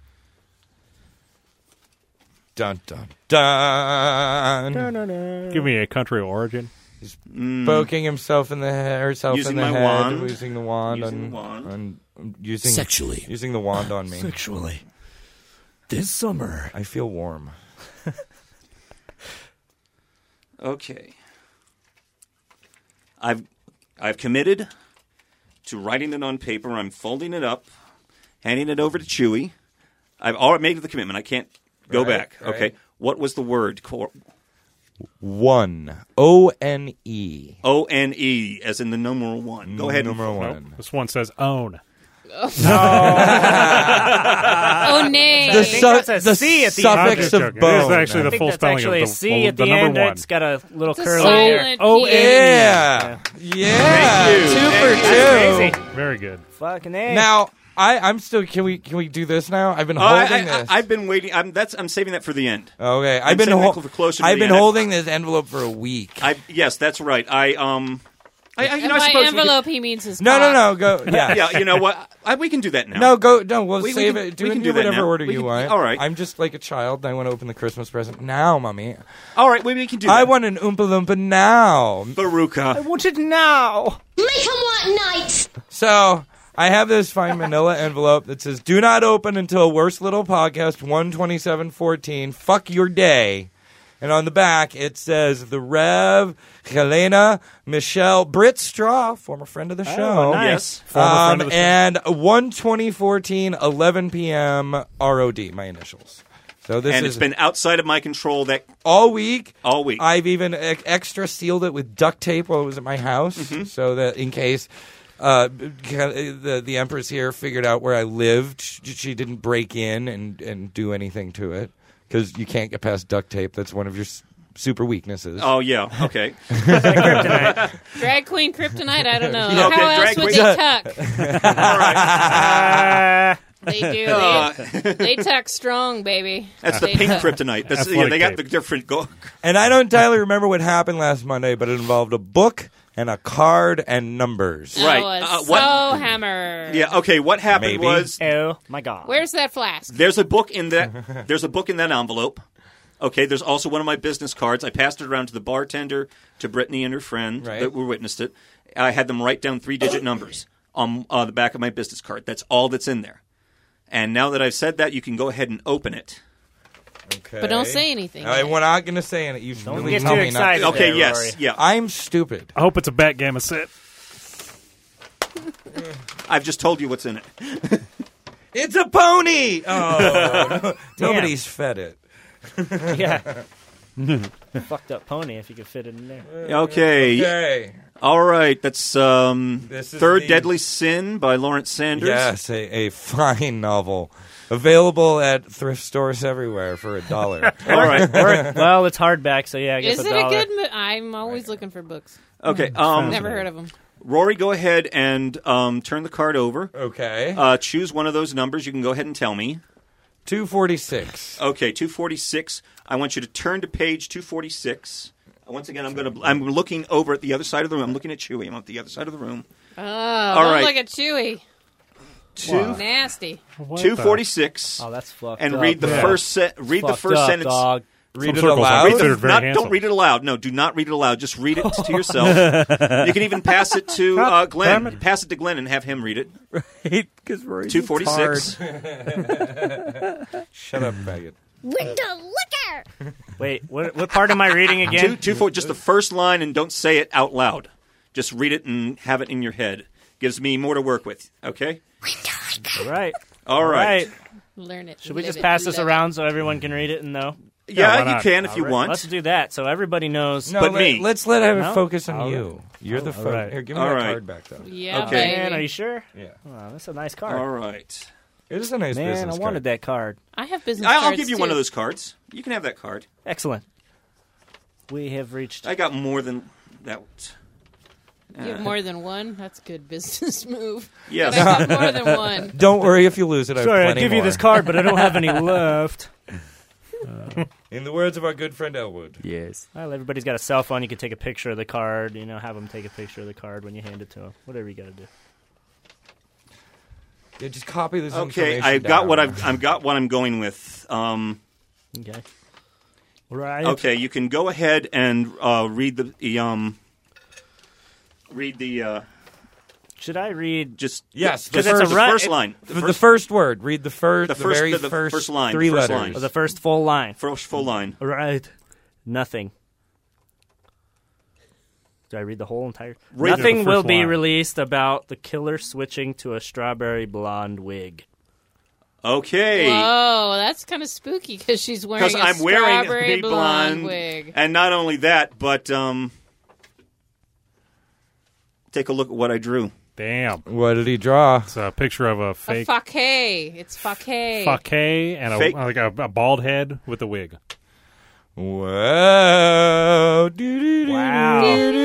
Dun dun dun. Give me a country of origin. Poking himself in the head, herself Using in the my head, wand. using the wand, Using the wand. using Sexually. using the wand on me. Sexually. This summer. I feel warm. Okay. I've committed to writing it on paper. I'm folding it up, handing it over to Chewy. I've already made the commitment. I can't go back. right. Okay. What was the word? One. O-N-E. O-N-E, as in the numeral one. Go ahead. Numeral Nope. one. This one says own. Oh, nay. The, that's a the C at the I'm suffix just of joking. bone. It is actually I the think full that's spelling actually of a the, C at the number end. one. It's got a little It's a curly silent hair. P. Yeah. Yeah. Thank you. 2 Thank for you. 2. That's crazy. Very good. Fucking A. Now, I'm still. Can we do this now? I've been holding this. I've been waiting. I'm saving that for the end. Okay, I'm saving that for closer to I've the been end. holding this envelope for a week. Yes, that's right. And I by suppose envelope, he means his No, cock. go. Yeah, Yeah, you know what? We can do that now. No, go. No, we'll We save can- it. we Do can it do in that whatever now. order We you can- want. all right. I'm just like a child. And I want to open the Christmas present now, mommy. All right, we can do that. I want an Oompa Loompa now. Baruka. want it now. Make 'em want nights. So I have this fine manila envelope that says, "Do not open until Worst Little Podcast 12714. Fuck your day." And on the back, it says, the Rev. Helena Michelle Britt Straw, former friend of the show. nice. Yes. Former friend of the show. And 1/2014, 11 p.m. ROD, my initials. So this And is it's been outside of my control that all week. all week. I've even extra sealed it with duct tape while it was at my house, Mm-hmm. so that in case the Empress here figured out where I lived, she didn't break in and do anything to it, because you can't get past duct tape. That's one of your super weaknesses. Oh, yeah. Okay. Drag queen kryptonite, I don't know. Yeah, okay, How else drag would queen- they tuck? All right. They do. They tuck strong, baby. That's the They pink tuck. kryptonite. That's, Athletic they got tape. the different And I don't entirely remember what happened last Monday, but it involved a book and a card and numbers. Right. Oh, so what- hammer. Yeah, okay, what happened Maybe. was Oh my god. Where's that flask? there's a book in that envelope. Okay, there's also one of my business cards. I passed it around to the bartender, to Brittany and her friend Right. that witnessed it. I had them write down 3-digit numbers on the back of my business card. That's all that's in there. And now that I've said that, you can go ahead and open it. Okay. But don't say anything. We're not going to say it. You should Don't really get tell too me excited. not to. Okay, there, yes, Rory. yeah. I'm stupid. I hope it's a backgammon set. I've just told you what's in it. It's a pony! Oh, nobody's fed it. Yeah. Fucked up pony if you could fit it in there. Okay. All right. That's This is Third the- Deadly Sin by Lawrence Sanders. Yes, a fine novel. Available at thrift stores everywhere for $1. All right. Well, it's hardback, so yeah, I guess Is $1. it a good? I'm always looking for books. Okay. Never heard of them. Rory, go ahead and turn the card over. Okay. Choose one of those numbers. You can go ahead and tell me. 246. Okay, 246. I want you to turn to page 246. Once again, I'm looking over at the other side of the room. I'm looking at Chewy. I'm at the other side of the room. Oh, All don't right. look at Chewy. Nasty. 246. Oh, that's fucked and up. read the first sentence. Dog. Read it aloud. Don't read it aloud. No, do not read it aloud. Just read it to yourself. You can even pass it to Glenn. Pass it to Glenn and have him read it. Right, because Rory's 246. Shut up, faggot. Window liquor! Wait, what part am I reading again? Just the first line, and don't say it out loud. Just read it and have it in your head. Gives me more to work with. Okay. All right. Learn it. Should we live just it, pass this love around so everyone can read it and know? Yeah, you can if you All right, want. Let's do that so everybody knows. No, But me. Let's let it No? focus on All you. right. You're the All focus. right. Here, give me All that right. card back, though. Yeah, Okay. baby. Man, are you sure? Yeah. Oh, that's a nice card. All right. It is a nice Man, business I wanted card. that card. I have business I'll cards, give you too. one of those cards. You can have that card. Excellent. We have reached. I got more than that. You have more than one? That's a good business move. Yes. But I have more than one. Don't worry if you lose it. I have Sorry, I'll plenty give you more. this card, but I don't have any left. In the words of our good friend Elwood. Yes. Well, everybody's got a cell phone. You can take a picture of the card. Have them take a picture of the card when you hand it to them. Whatever you got to do. Yeah, just copy this Okay, information I've got down. what I've got what I'm going with. Okay. Right. Okay, you can go ahead and read the Should I read? Just Yes, because it's it's a the run- first line. The first word. Read the first. The The, first- very the first line, Three the first letters. line. Or the first full line. First full line. Right. Nothing. Do I read the whole entire? Read the Nothing first will be line. released about the killer switching to a strawberry blonde wig. Okay. Whoa, that's kind of spooky because she's wearing Because a I'm wearing strawberry a blonde blonde wig. and not only that, but take a look at what I drew. Damn. What did he draw? It's a picture of a A fake fakey. It's fakey. fakey and Fake- a bald head with a wig. Whoa. Wow.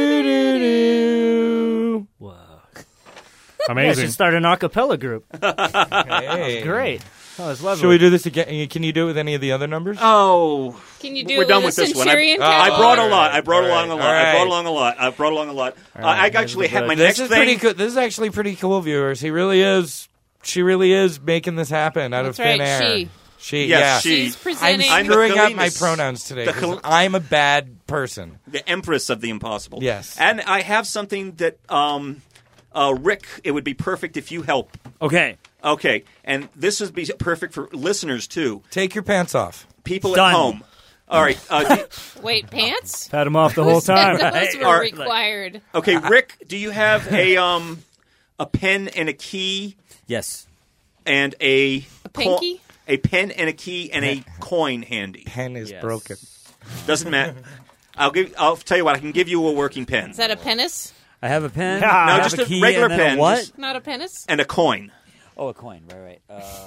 Do-do-do-do-do. Whoa. Yeah, Amazing. should start an a cappella group. Hey. Great. Oh, it's lovely. Should we do this again? Can you do it with any of the other numbers? Oh, Can you do we're it done with with a this one. centurion I cat? brought a lot. I brought All along a right, lot. all I brought right. along a lot. I brought along a lot. right, I actually this is had my good. next This is thing. pretty cool. This is actually pretty cool, viewers. He really is. She really is making this happen out That's of thin right, air. she. She. Yes, yeah. she. She's I'm presenting. I'm screwing up the my Kalinas. pronouns today. The 'cause Kal- I'm a bad person. The Empress of the Impossible. Yes. And I have something that, Rick, it would be perfect if you help. Okay. Okay, and this would be perfect for listeners, too. Take your pants off. People Done. at home. All right. Wait, pants? Had him off the whole Who said time. those were Are- required. Okay, Rick, do you have a pen and a key Yes. and a pinky? A pen and a key and a coin handy. Pen is Yes. broken. Doesn't matter. I'll tell you what. I can give you a working pen Is that a penis? I have a pen. No, I have just a key, regular and then pen. A what? Just- Not a penis? and a coin. Oh, a coin. Right.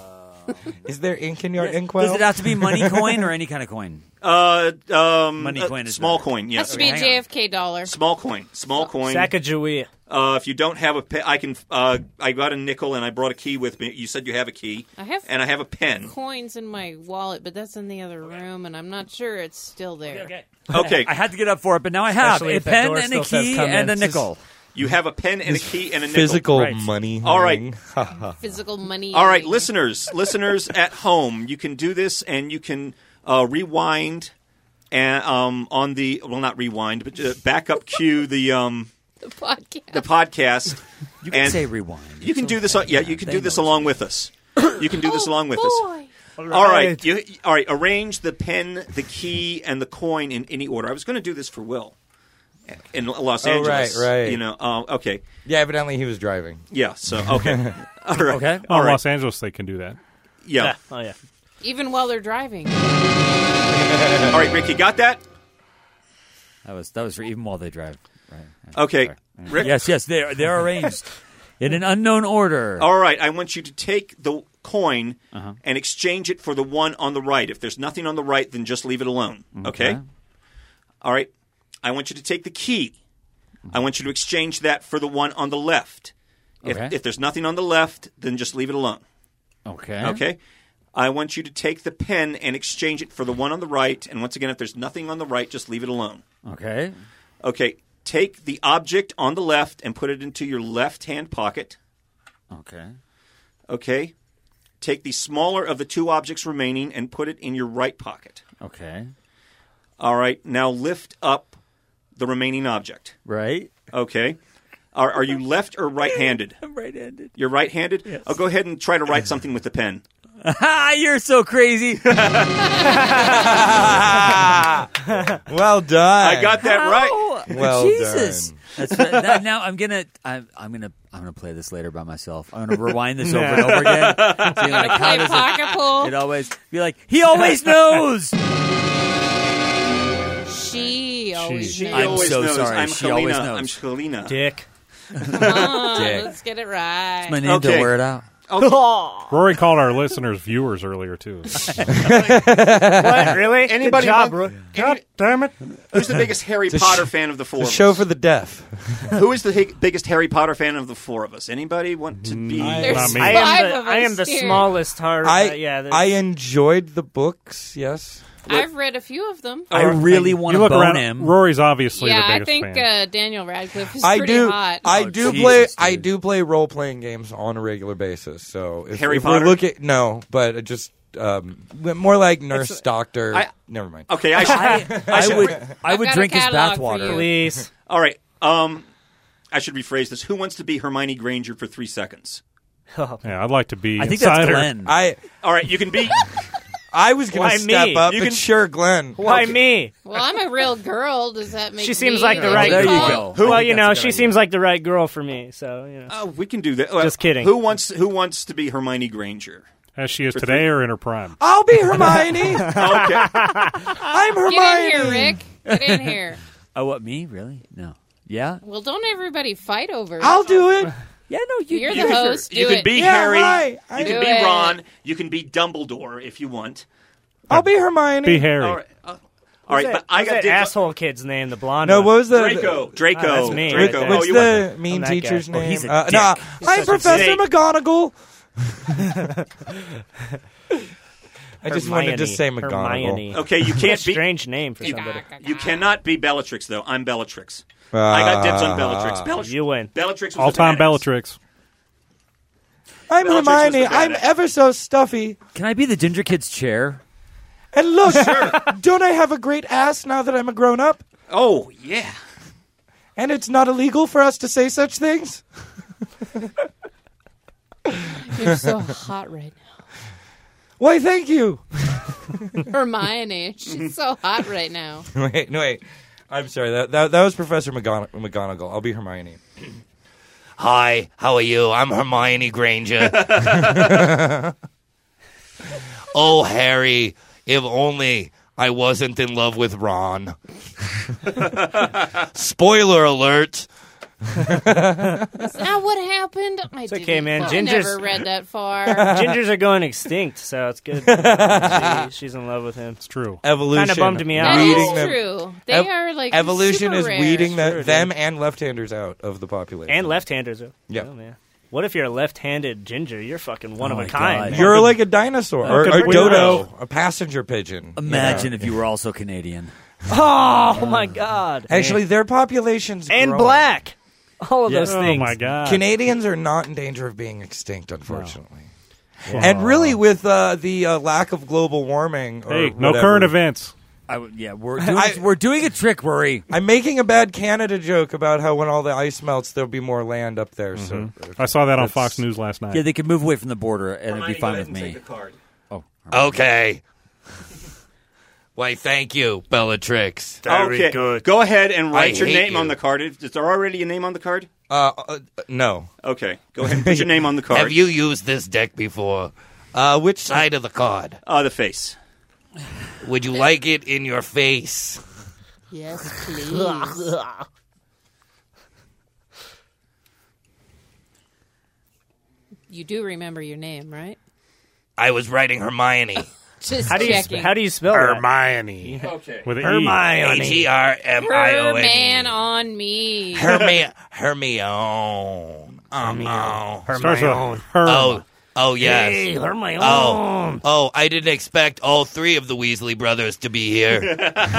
Is there ink in your inkwell? Does it have to be money coin or any kind of coin? Money coin is small better. coin. Has Yes, to be a hang on. JFK dollar. small coin. Small coin. Sacagawea. If you don't have a pen, I can. I got a nickel and I brought a key with me. You said you have a key. I have and I have a pen. coins in my wallet, but that's in the other room, and I'm not sure it's still there. Okay, I had to get up for it, but now I have Especially a if that pen door and a still says key come and a in. nickel. you have a pen and a key and a nickel. Physical Right. money. All right. thing. Physical money. All right, listeners at home, you can do this and you can rewind and on the not rewind, but back up cue the podcast. the podcast. You can and say rewind. You can do this. Yeah, you can They do this know along with us. You can do this along with us. Boy. All right. All right. Arrange the pen, the key, and the coin in any order. I was going to do this for Will, in Los Angeles. Right. You know, okay. Yeah, evidently he was driving. Yeah, so, okay. All right. Okay. Well, All right. Los Angeles, they can do that. Yeah. Oh, yeah. Even while they're driving. All right, Rick, you got that? That was for even while they drive. Right. Okay. Sorry. Rick? Yes, they're arranged in an unknown order. All right, I want you to take the coin and exchange it for the one on the right. If there's nothing on the right, then just leave it alone. Okay? All right. I want you to take the key. I want you to exchange that for the one on the left. If there's nothing on the left, then just leave it alone. Okay. Okay? I want you to take the pen and exchange it for the one on the right. And once again, if there's nothing on the right, just leave it alone. Okay. Okay. Take the object on the left and put it into your left-hand pocket. Okay. Okay. Take the smaller of the two objects remaining and put it in your right pocket. Okay. All right. Now lift up the remaining object. Right. Okay. Are you left or right-handed? I'm right-handed. You're right-handed? Yes. I'll go ahead and try to write something with the pen. You're so crazy. Well done. I got that right. Well Jesus. done. That's now I'm gonna play this later by myself. I'm gonna rewind this over and over again. See, like, how does pocket pull. it always be like he always knows? She always She knows. I'm always so knows. sorry. I'm She always Helena. knows. I'm Helena. Dick. Come on, Dick. let's get it right. My name to Okay. wear it out. Rory called our listeners viewers earlier, too. What, really? Anybody Good job, know- Roy. God damn it. Who's the biggest Harry Potter fan of the four It's a of show us? for the deaf. Who is the biggest Harry Potter fan of the four of us? Anybody want to be? There's Not me. five I am of the us here. smallest heart. I enjoyed the books, yes. I've read a few of them. I really want You to look bone around. him. Rory's obviously Yeah, the I biggest think fan. Daniel Radcliffe is I pretty do. hot. I Oh, do Jesus, play. dude. I do play role playing games on a regular basis. So if, Harry if Potter? we're looking, no, but just more like nurse, doctor. Never mind. Okay, I would I've got a drink his catalog for bathwater. you. Please. All right. I should rephrase this. Who wants to be Hermione Granger for 3 seconds? Yeah, I'd like to be I think inside that's her. Glenn. All right, you can be. I was going Why to step me? up, You but can- sure, Glenn. Why me? Well, I'm a real girl. Does that make She seems me like the a right there you default? go. Well, you know, That's a she good seems like the right girl for me. So, you know. Oh, we can do that. Just kidding. Who wants to be Hermione Granger? As she is today or in her prime? I'll be Hermione. Okay. I'm Hermione. Get in here, Rick. Get in here. Oh, what, me? Really? No. Yeah? Well, don't everybody fight over it. I'll do it. Yeah, no, You're the host. Do You can it. be Yeah, Harry. right. You can Do be it. Ron. You can be Dumbledore if you want. I'll be Hermione. Be Harry. All right. All right, but I got that dibs- asshole kid's name, the blonde No, one. what was the Draco. Draco. Oh, that's me. Draco. Right What's Oh, you the went- mean that teacher's guy. name? Oh, he's a no, dick. I'm such a Professor dick. McGonagall. I just wanted to Hermione. say McGonagall. Hermione. Okay, you What a can't be. strange name for somebody. You cannot be Bellatrix though. I'm Bellatrix. I got dibs on Bellatrix. You win. Bellatrix was All-time the badass. Bellatrix. I'm Bellatrix was Hermione. the I'm badass. ever so stuffy. Can I be the ginger kid's chair? And look, don't I have a great ass now that I'm a grown up? Oh yeah. And it's not illegal for us to say such things? You're so hot right now. Why, thank you. Hermione. She's so hot right now. Wait. I'm sorry. That was Professor McGonagall. I'll be Hermione. Hi, how are you? I'm Hermione Granger. Oh, Harry, if only I wasn't in love with Ron. Spoiler alert. Is that what happened? It's okay, man. I Ginger's never read that far. Gingers are going extinct, so it's good. She's in love with him. It's true. Evolution. Kind of bummed me out. That Weeding is them- true. They Ev- are like Evolution super is rare. weeding Sure, them dude. and left-handers out of the population. And left-handers. Yeah. Oh, man. What if you're a left-handed ginger? You're fucking one Oh of a my kind. God. You're like a dinosaur or Good a weirdo. dodo, a passenger pigeon. Imagine if you were also Canadian. Oh, my God. Actually, their population's And growing. black. All of those Oh things. my God. Canadians are not in danger of being extinct, unfortunately. And really, with the lack of global warming, or Hey, no whatever, current events. We're doing a trick, Rory. I'm making a bad Canada joke about how when all the ice melts, there'll be more land up there. So I saw that on That's- Fox News last night. Yeah, they could move away from the border, and it'd Hermione, be go fine ahead with and me. take the card. Oh, Okay. Why, thank you, Bellatrix. Okay, go ahead and write I your hate name you. on the card. Is there already a name on the card? No. Okay, go ahead and put your name on the card. Have you used this deck before? Which side of the card? The face. Would you like it in your face? Yes, please. You do remember your name, right? I was writing Hermione. Just How do you checking. how do you spell that? Hermione. Okay. With an Hermione. Hermione. Herman on me. Hermione. Starts with Herm. Oh, yes. Hey, Hermione. Oh, I didn't expect all three of the Weasley brothers to be here.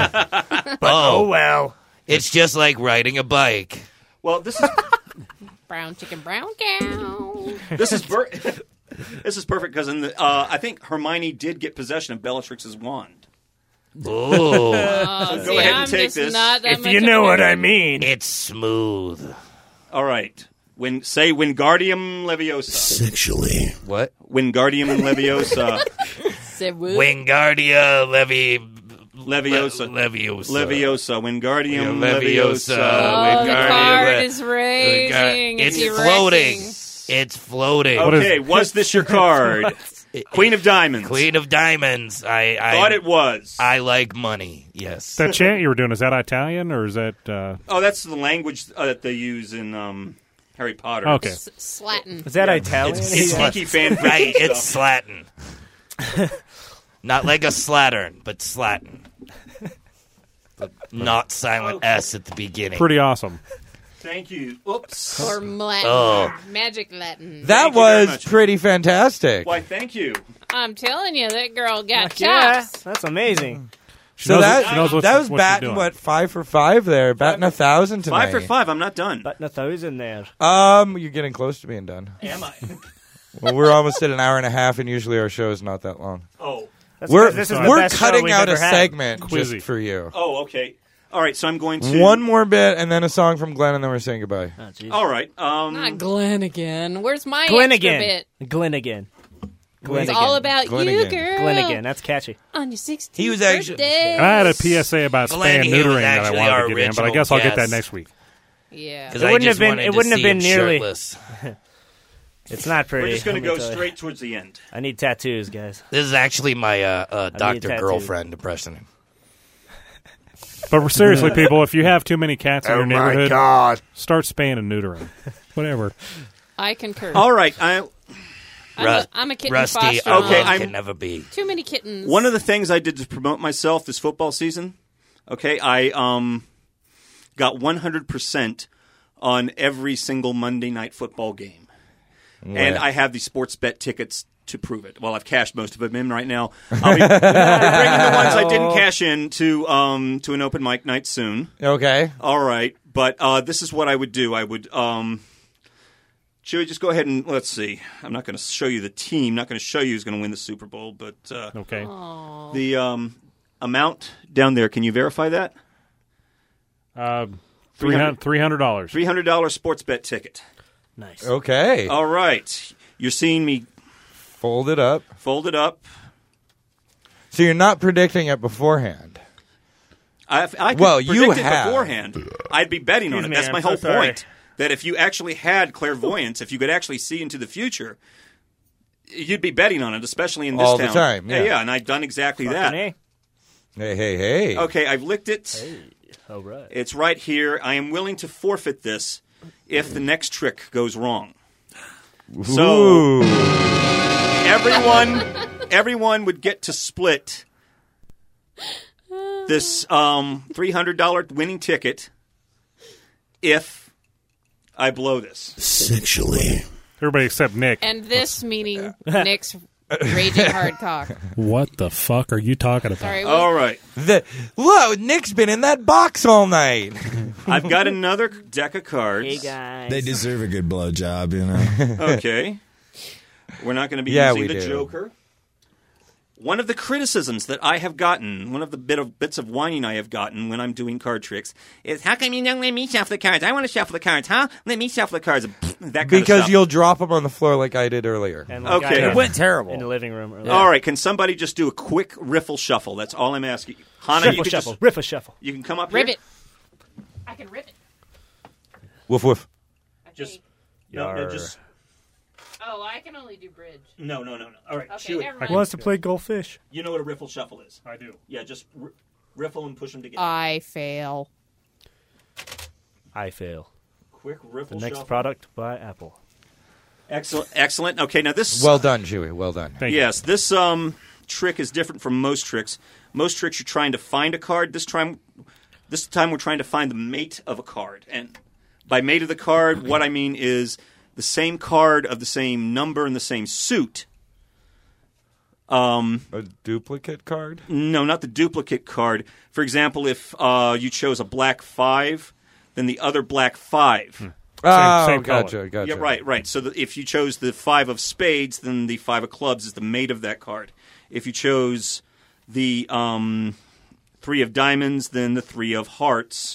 Oh well. It's just like riding a bike. Well, this is Brown chicken, brown cow. this is this is perfect because in the I think Hermione did get possession of Bellatrix's wand. Ooh. Go See, ahead and I'm take just this. not that If much you of know a what I nerd. mean. It's smooth. All right. Say Wingardium Leviosa. Sexually. What? Wingardium Leviosa. Say what? Wingardia Leviosa. Leviosa. Wingardium Leviosa. Oh, the Wingardium card is raging. It's erecting. floating. It's floating. Okay, was this your card? Queen of Diamonds. Queen of Diamonds. I Thought it was. I like money. Yes. That chant you were doing, is that Italian or is that... Oh, that's the language that they use in Harry Potter. Okay. Slatin. Is that Italian? It's geeky fan fiction Right, it's stuff. slatin. Not like a slattern, but slatin. The not silent S at the beginning. Pretty awesome. Thank you. Oops. Or Latin. Oh. Magic Latin. That Thank you very was much. pretty fantastic. Why, thank you. I'm telling you, that girl got Yeah, chops. that's amazing. She knows that what was she's batting doing. what 5 for 5 there, batting 1,000 tonight. 5 for 5. I'm not done. Button 1,000 there. You're getting close to being done. Am I? Well, we're almost at an hour and a half, and usually our show is not that long. Oh. That's We're because this is the we're best show cutting we've out a ever had. segment Quizzy. just for you. Oh, okay. All right, so I'm going to... One more bit, and then a song from Glenn, and then we're saying goodbye. Oh, jeez. All right. Not Glenn again. Where's my Glenn extra again. bit? Glenn again. Glenn It's again. all about Glenn you, again. girl. Glenn again. That's catchy. On your 16th He was actually- birthday. And I had a PSA about Glenn, spam he was neutering that I actually wanted our to get in, but I original guess I'll get that guest. next week. Yeah. Because It I wouldn't just have been- wanted it to wouldn't have see been him nearly- shirtless. It's not pretty. We're just going to let me go tell you. straight towards the end. I need tattoos, guys. This is actually my doctor tattoo. girlfriend impression. But seriously, people, if you have too many cats in your neighborhood, God. start spaying and neutering. Whatever. I concur. All right. I'm a kitten Rusty, foster Okay, mom. I'm- can never be. Too many kittens. One of the things I did to promote myself this football season, okay, I got 100% on every single Monday night football game. And I have the sports bet tickets to prove it. Well, I've cashed most of them in right now. I'll be bringing the ones I didn't cash in to an open mic night soon. Okay. All right, but this is what I would do. I would Joey, just go ahead and let's see. I'm not going to show you the team. Not going to show you who's going to win the Super Bowl, but Okay. the amount down there. Can you verify that? $300. $300 sports bet ticket. Nice. Okay. All right, you're seeing me Fold it up. fold it up. So you're not predicting it beforehand. I could Well, predict you it have. beforehand. I'd be betting on it. Excuse me, That's I'm my so whole sorry. point. That if you actually had clairvoyance, if you could actually see into the future, you'd be betting on it, especially in this All the town. time, yeah. Yeah, and I've done exactly that. Fucking Hey, hey, hey. Okay, I've licked it. A. All right. It's right here. I am willing to forfeit this if the next trick goes wrong. So Ooh. everyone would get to split this $300 winning ticket if I blow this. Sexually. Everybody except Nick. And this meaning Nick's raging hard cock. What the fuck are you talking about? Sorry. All right. Look, Nick's been in that box all night. I've got another deck of cards. Hey, guys. They deserve a good blowjob, you know. Okay. We're not going to be Yeah, using we the do. Joker. One of the criticisms that I have gotten, one of the bits of whining I have gotten when I'm doing card tricks, is how come you don't let me shuffle the cards? I want to shuffle the cards, huh? Let me shuffle the cards. that kind of Because stuff. you'll drop them on the floor like I did earlier. And like Okay. I It went terrible. in the living room. Earlier. All right, can somebody just do a quick riffle shuffle? That's all I'm asking. Hana, you Riffle can shuffle. just Riff a shuffle. you can come up Ribbit. here. I can rip it. Woof woof. Just Yar. just Oh, I can only do bridge. no. All right, Okay, Chewy. never mind. Wants to play goldfish. You know what a riffle shuffle is? I do. Yeah, just riffle and push them together. I fail. I fail. Quick riffle The next shuffle. product by Apple. Excellent. Okay, now this. Well done, Chewy. Well done. Thank you. Yes, this trick is different from most tricks. Most tricks you're trying to find a card. This time we're trying to find the mate of a card. And by mate of the card, what I mean is the same card of the same number and the same suit. A duplicate card? No, not the duplicate card. For example, if you chose a black 5, then the other black 5. Oh, same gotcha. Yeah, right. So if you chose the 5 of spades, then the 5 of clubs is the mate of that card. If you chose the 3 of diamonds, then the 3 of hearts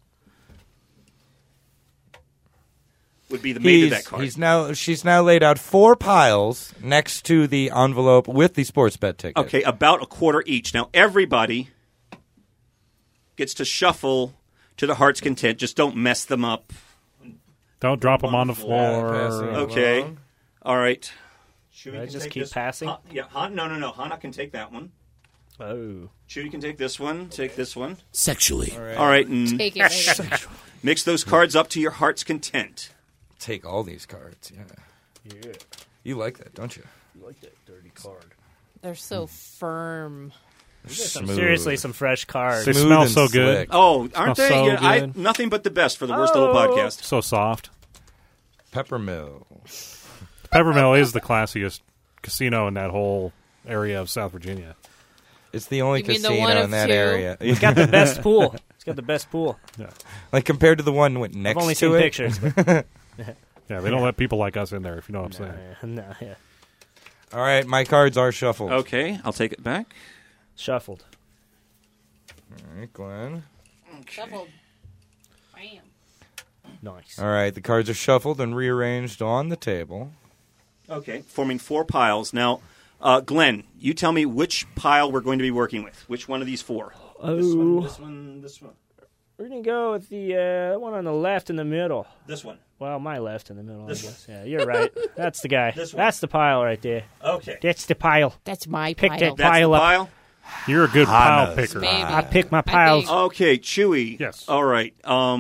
would be the mate of that card. She's now laid out 4 piles next to the envelope with the sports bet ticket. Okay, about a quarter each. Now, everybody gets to shuffle to the heart's content. Just don't mess them up. Don't drop them on the floor. Okay. All right. Should I just keep passing? No. Hana can take that one. Oh. Chewy can take this one. Take this one. Sexually. All right. And Take it later. mix those cards up to your heart's content. Take all these cards. Yeah. You like that, don't you? You like that dirty card. They're so firm. Seriously, some fresh cards. They Smooth smell and so good. slick. Oh, aren't they? Smells so Yeah, good. nothing but the best for the Worst Little Podcast. So soft. Peppermill. Peppermill is the classiest casino in that whole area of South Virginia. It's the only You mean the casino one in of that 2? area. It's got the best pool. It's got the best pool. Like compared to the one next I've only to seen it. pictures. Yeah, they don't let people like us in there, if you know what I'm saying. No, yeah. All right, my cards are shuffled. Okay, I'll take it back. Shuffled. All right, Glenn. Shuffled. Bam. Nice. All right, the cards are shuffled and rearranged on the table. Okay, forming 4 piles. Now, Glenn, you tell me which pile we're going to be working with. Which one of these 4? Oh. This one. We're going to go with the one on the left in the middle. This one. Well, my left in the middle, This I guess. Yeah, you're right. That's the guy. This one. That's the pile right there. Okay. That's the pile. That's my Pick pile. that That's pile the up. pile? You're a good pile picker. Maybe. I pick my piles. Okay, Chewy. Yes. All right.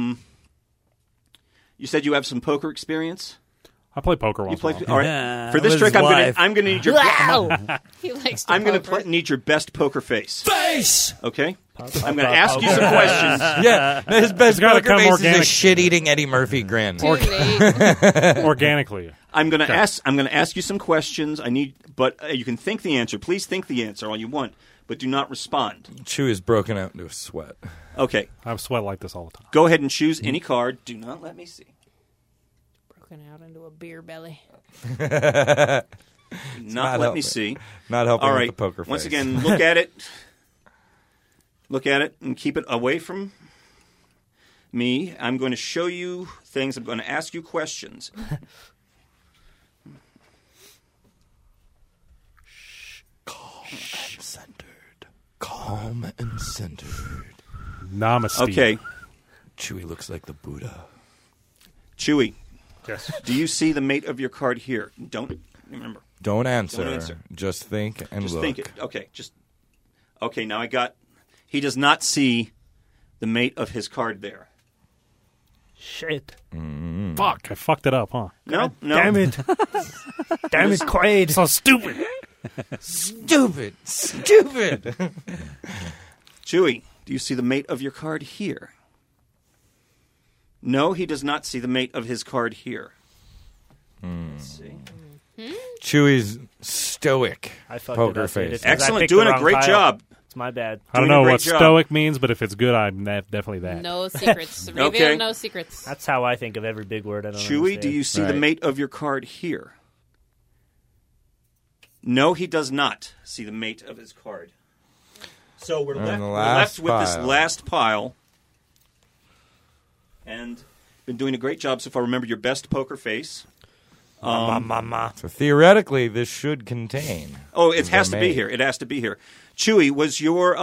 You said you have some poker experience? I play poker You once play. in a All while. right. For with this his trick, wife. I'm going to need your. Wow. He likes to I'm going poker. to need your best poker face. Face! Okay. I'm going to ask you some questions. Yeah, his best gotta poker come face is a organic. shit-eating Eddie Murphy grin. Too late. Organically. I'm going to ask you some questions. But you can think the answer. Please think the answer all you want, but do not respond. Chew is broken out into a sweat. Okay. I sweat like this all the time. Go ahead and choose any card. Do not let me see. Broken out into a beer belly. Not let me helping. see. Not helping All with right. the poker face. Once again, look at it. Look at it and keep it away from me. I'm going to show you things. I'm going to ask you questions. Calm and centered. Namaste. Okay. Chewy looks like the Buddha. Chewy, Yes. do you see the mate of your card here? Don't remember. Don't answer. Don't answer. Just think and Just look. think it. Okay. Okay. Now I got. He does not see the mate of his card there. Shit. Fuck, I fucked it up, huh? No. Damn it. Damn it, Quaid. So stupid. Stupid. Chewy, do you see the mate of your card here? No, he does not see the mate of his card here. Let's see. Chewy's stoic I fucked poker it up, dude. face. It's 'cause I Excellent. picked Doing the a wrong great pile. job. It's my bad. I don't Doing a know great what job. stoic means, but if it's good, I'm definitely that. No secrets. Reveal Okay. no secrets. That's how I think of every big word. I don't Chewy, understand. do you see the Right. mate of your card here? No, he does not see the mate of his card. So we're And left, the we're last left with this pile. last pile. And Been doing a great job so far. Remember your best poker face. So theoretically, this should contain. Oh, it has to be maid. here. It has to be here. Chewy, was your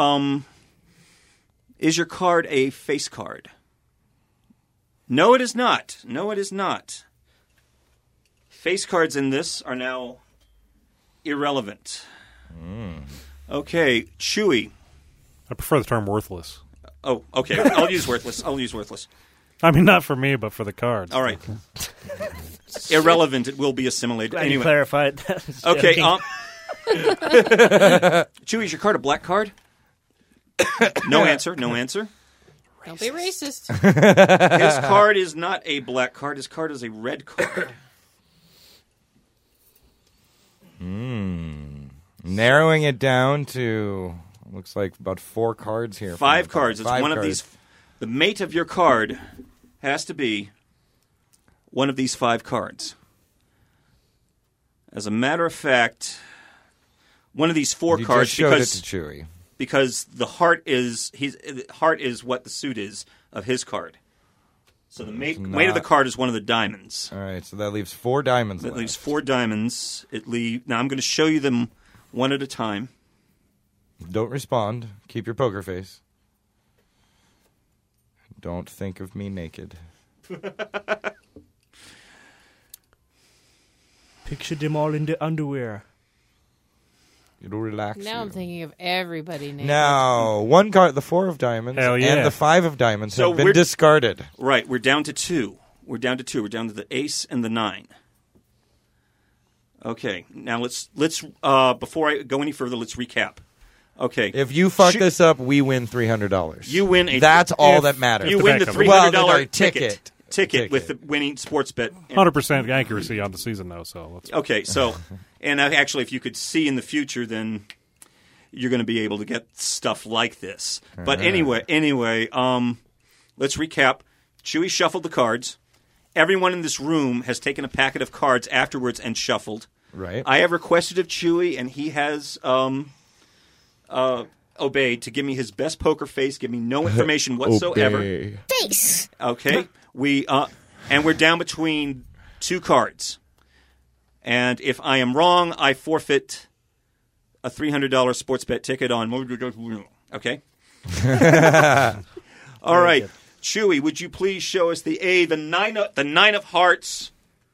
is your card a face card? No, it is not. No, it is not. Face cards in this are now irrelevant. Okay, Chewy. I prefer the term worthless. Oh, okay. I'll use worthless. I'll use worthless. I mean, not for me, but for the cards. All right. Irrelevant. It will be assimilated. Glad you Anyway. clarified. Okay. Chewy, is your card a black card? No answer. No answer. Don't be racist. His card is not a black card. His card is a red card. Narrowing it down to looks like about 4 cards here. 5 cards. It's Five one of cards. these. The mate of your card has to be one of these 5 cards. As a matter of fact, one of these 4 You cards just showed it to Chewy. because the heart is what the suit is of his card. So the mate of the card is one of the diamonds. All right, so that leaves 4 diamonds. That left. leaves 4 diamonds. Now I'm going to show you them one at a time. Don't respond. Keep your poker face. Don't think of me naked. Picture them all in the underwear. It'll relax Now you. I'm thinking of everybody naked. Now, 1 card, the 4 of diamonds, Hell yeah. and the 5 of diamonds So have been we're- discarded. Right, we're down to 2. We're down to the ace and the 9. Okay, now let's before I go any further, let's recap. Okay, If you fuck this up, we win $300. you win a. That's all if that matters. You win the $300 Well, no, ticket with the winning sports bet. 100% accuracy on the season, though. So let's. Okay, so and actually, if you could see in the future, then you're going to be able to get stuff like this. But anyway, let's recap. Chewy shuffled the cards. Everyone in this room has taken a packet of cards afterwards and shuffled. Right. I have requested of Chewy, and he has obeyed to give me his best poker face, give me no information whatsoever. Obey. Face. Okay, and we're down between 2 cards, and if I am wrong, I forfeit a $300 sports bet ticket on. Okay. All right, Chewy, would you please show us the nine of hearts,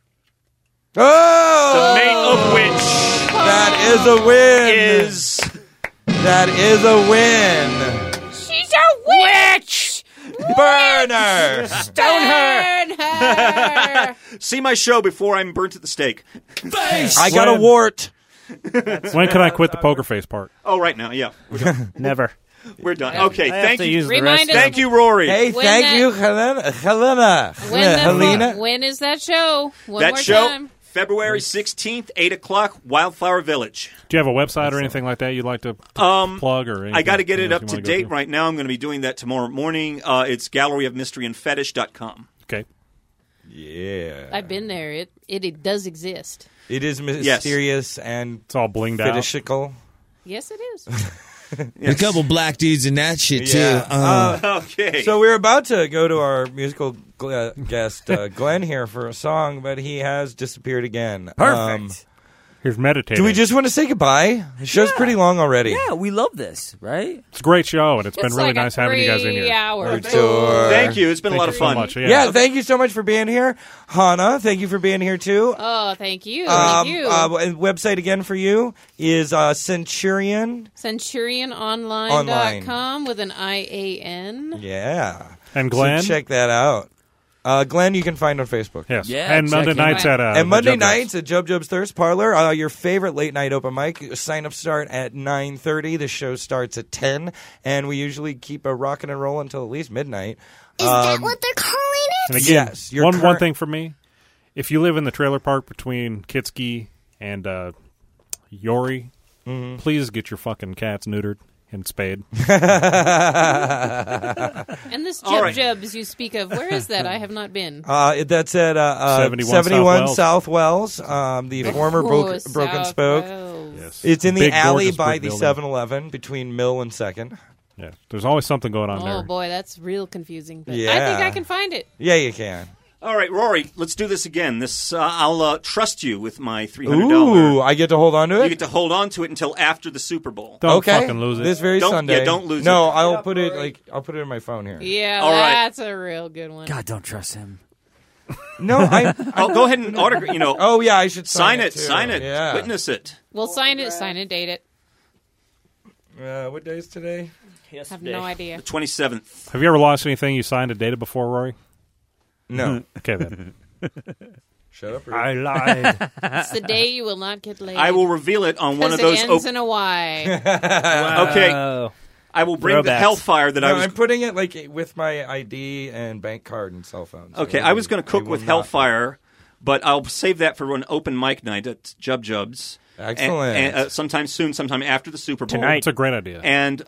Oh! the mate of which That is a win! is That is a win! She's a witch! Burner! Stone her! Burn her! see my show before I'm burnt at the stake. I got a wart! When can I quit the poker face part? Oh, right now, yeah, Never. we're done. Okay, I have thank to you, use the Remind rest. us- thank you, Rory. Hey, When thank that- you, Helena. Helena. When is that show? One That more show, time. February 16th, 8 o'clock, Wildflower Village. Do you have a website or anything like that you'd like to plug? Or I got to get anything it else up you to wanna go date right now. I'm going to be doing that tomorrow morning. It's galleryofmysteryandfetish.com. Okay. Yeah. I've been there. It does exist. It is mysterious and It's all blinged out. fetishical. Yes, it is. A couple black dudes in that shit, too. Yeah. Okay. So we're about to go to our musical guest, Glenn, here for a song, but he has disappeared again. Perfect. Here's meditating. Do we just want to say goodbye? The show's pretty long already. Yeah, we love this, right? It's a great show, and it's been really like a nice having you guys in 3 here. hour Tour. Thank you. It's been a lot of so fun. much. Yeah, thank you so much for being here. Hannah, thank you for being here, too. Oh, thank you. Thank you. And website again for you is Centurion. CenturionOnline.com with an IAN. Yeah. And Glenn? So check that out. Glenn, you can find on Facebook. Yes. Yeah, and Monday check him nights out. at And Monday Jub Jubs. nights at Jub Jub's Thirst Parlor, your favorite late night open mic. Sign up start at 9:30. The show starts at 10, and we usually keep a rocking and roll until at least midnight. Is that what they're calling it? And again, Yes, your one current- thing for me, if you live in the trailer park between Kitski and Yori, please get your fucking cats neutered and spayed. And this All right. Jubs you speak of, where is that? I have not been. That's at 71 South Wells, the former Broken South Spoke. Wells. Yes. It's in the Big, alley gorgeous by brick the building. 7-Eleven between Mill and 2nd. Yeah, there's always something going on Oh there. boy, that's real confusing. But I Yeah. think I can find it. Yeah, you can. All right, Rory, let's do this again. This I'll trust you with my $300. Ooh, I get to hold on to it? You get to hold on to it until after the Super Bowl. Don't fucking lose it. This very Sunday. Yeah, don't lose it. No, I'll put it I'll put it in my phone here. Yeah, All right. that's a real good one. God, don't trust him. No, I'll go ahead and autograph. Oh yeah, I should sign sign it. too. Sign it. Yeah. Witness it. We'll sign it, date it. What day is today? I have no idea. The 27th. Have you ever lost anything you signed and dated before, Rory? No. Okay, then. Shut up. I lied. It's the day you will not get laid. I will reveal it on one of those. It ends in a Y. Wow. Okay. I will bring the Hellfire that I was. I'm putting it with my ID and bank card and cell phone. So Okay, I was going to cook with Hellfire, but I'll save that for an open mic night at Jub Jub's. Excellent. And, sometime soon, sometime after the Super Bowl. Tonight. It's a great idea. And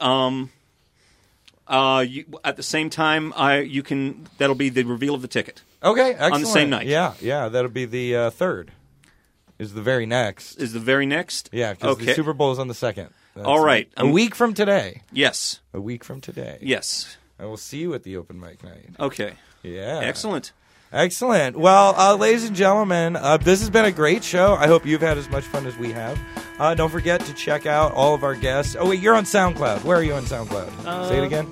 at the same time, that'll be the reveal of the ticket. Okay, excellent. On the same night. Yeah, that'll be the 3rd. Is the very next. Is the very next? Yeah, because the Super Bowl is on the 2nd. All right. A week from today. Yes. A week from today. Yes. I will see you at the open mic night. Okay. Yeah. Excellent. Excellent. Well, ladies and gentlemen, this has been a great show. I hope you've had as much fun as we have. Don't forget to check out all of our guests. Oh, wait, you're on SoundCloud. Where are you on SoundCloud? Say it again.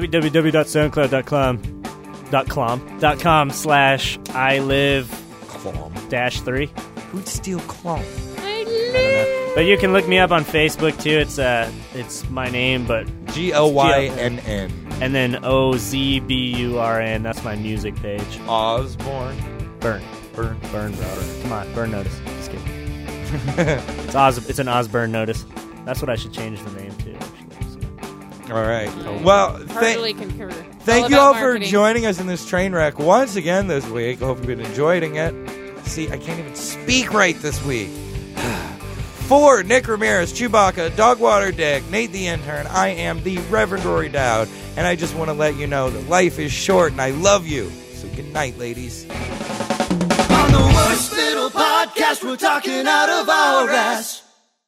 www.soundcloud.com/I-live-3. Who'd steal Clone? But you can look me up on Facebook too. It's my name, but GLYNN. And then OZBURN. That's my music page. Osborne. Burn, brother. Come on, burn notice. Just kidding. It's an Osborne notice. That's what I should change the name to. All right. Well, Heartily concur. Thank you all for marketing. joining us in this train wreck once again this week. I hope you've been enjoying it. See, I can't even speak right this week. For Nick Ramirez, Chewbacca, Dogwater Dick, Nate the Intern, I am the Reverend Rory Dowd, and I just want to let you know that life is short and I love you. So good night, ladies. On the worst little podcast, we're talking out of our ass.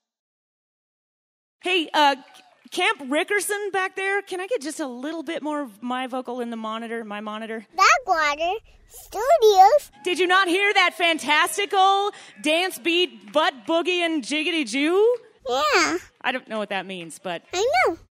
Hey, Camp Rickerson back there, can I get just a little bit more of my vocal in my monitor? Dogwater Studios. Did you not hear that fantastical dance beat, butt boogie and jiggity Jew? Yeah. I don't know what that means, but I know.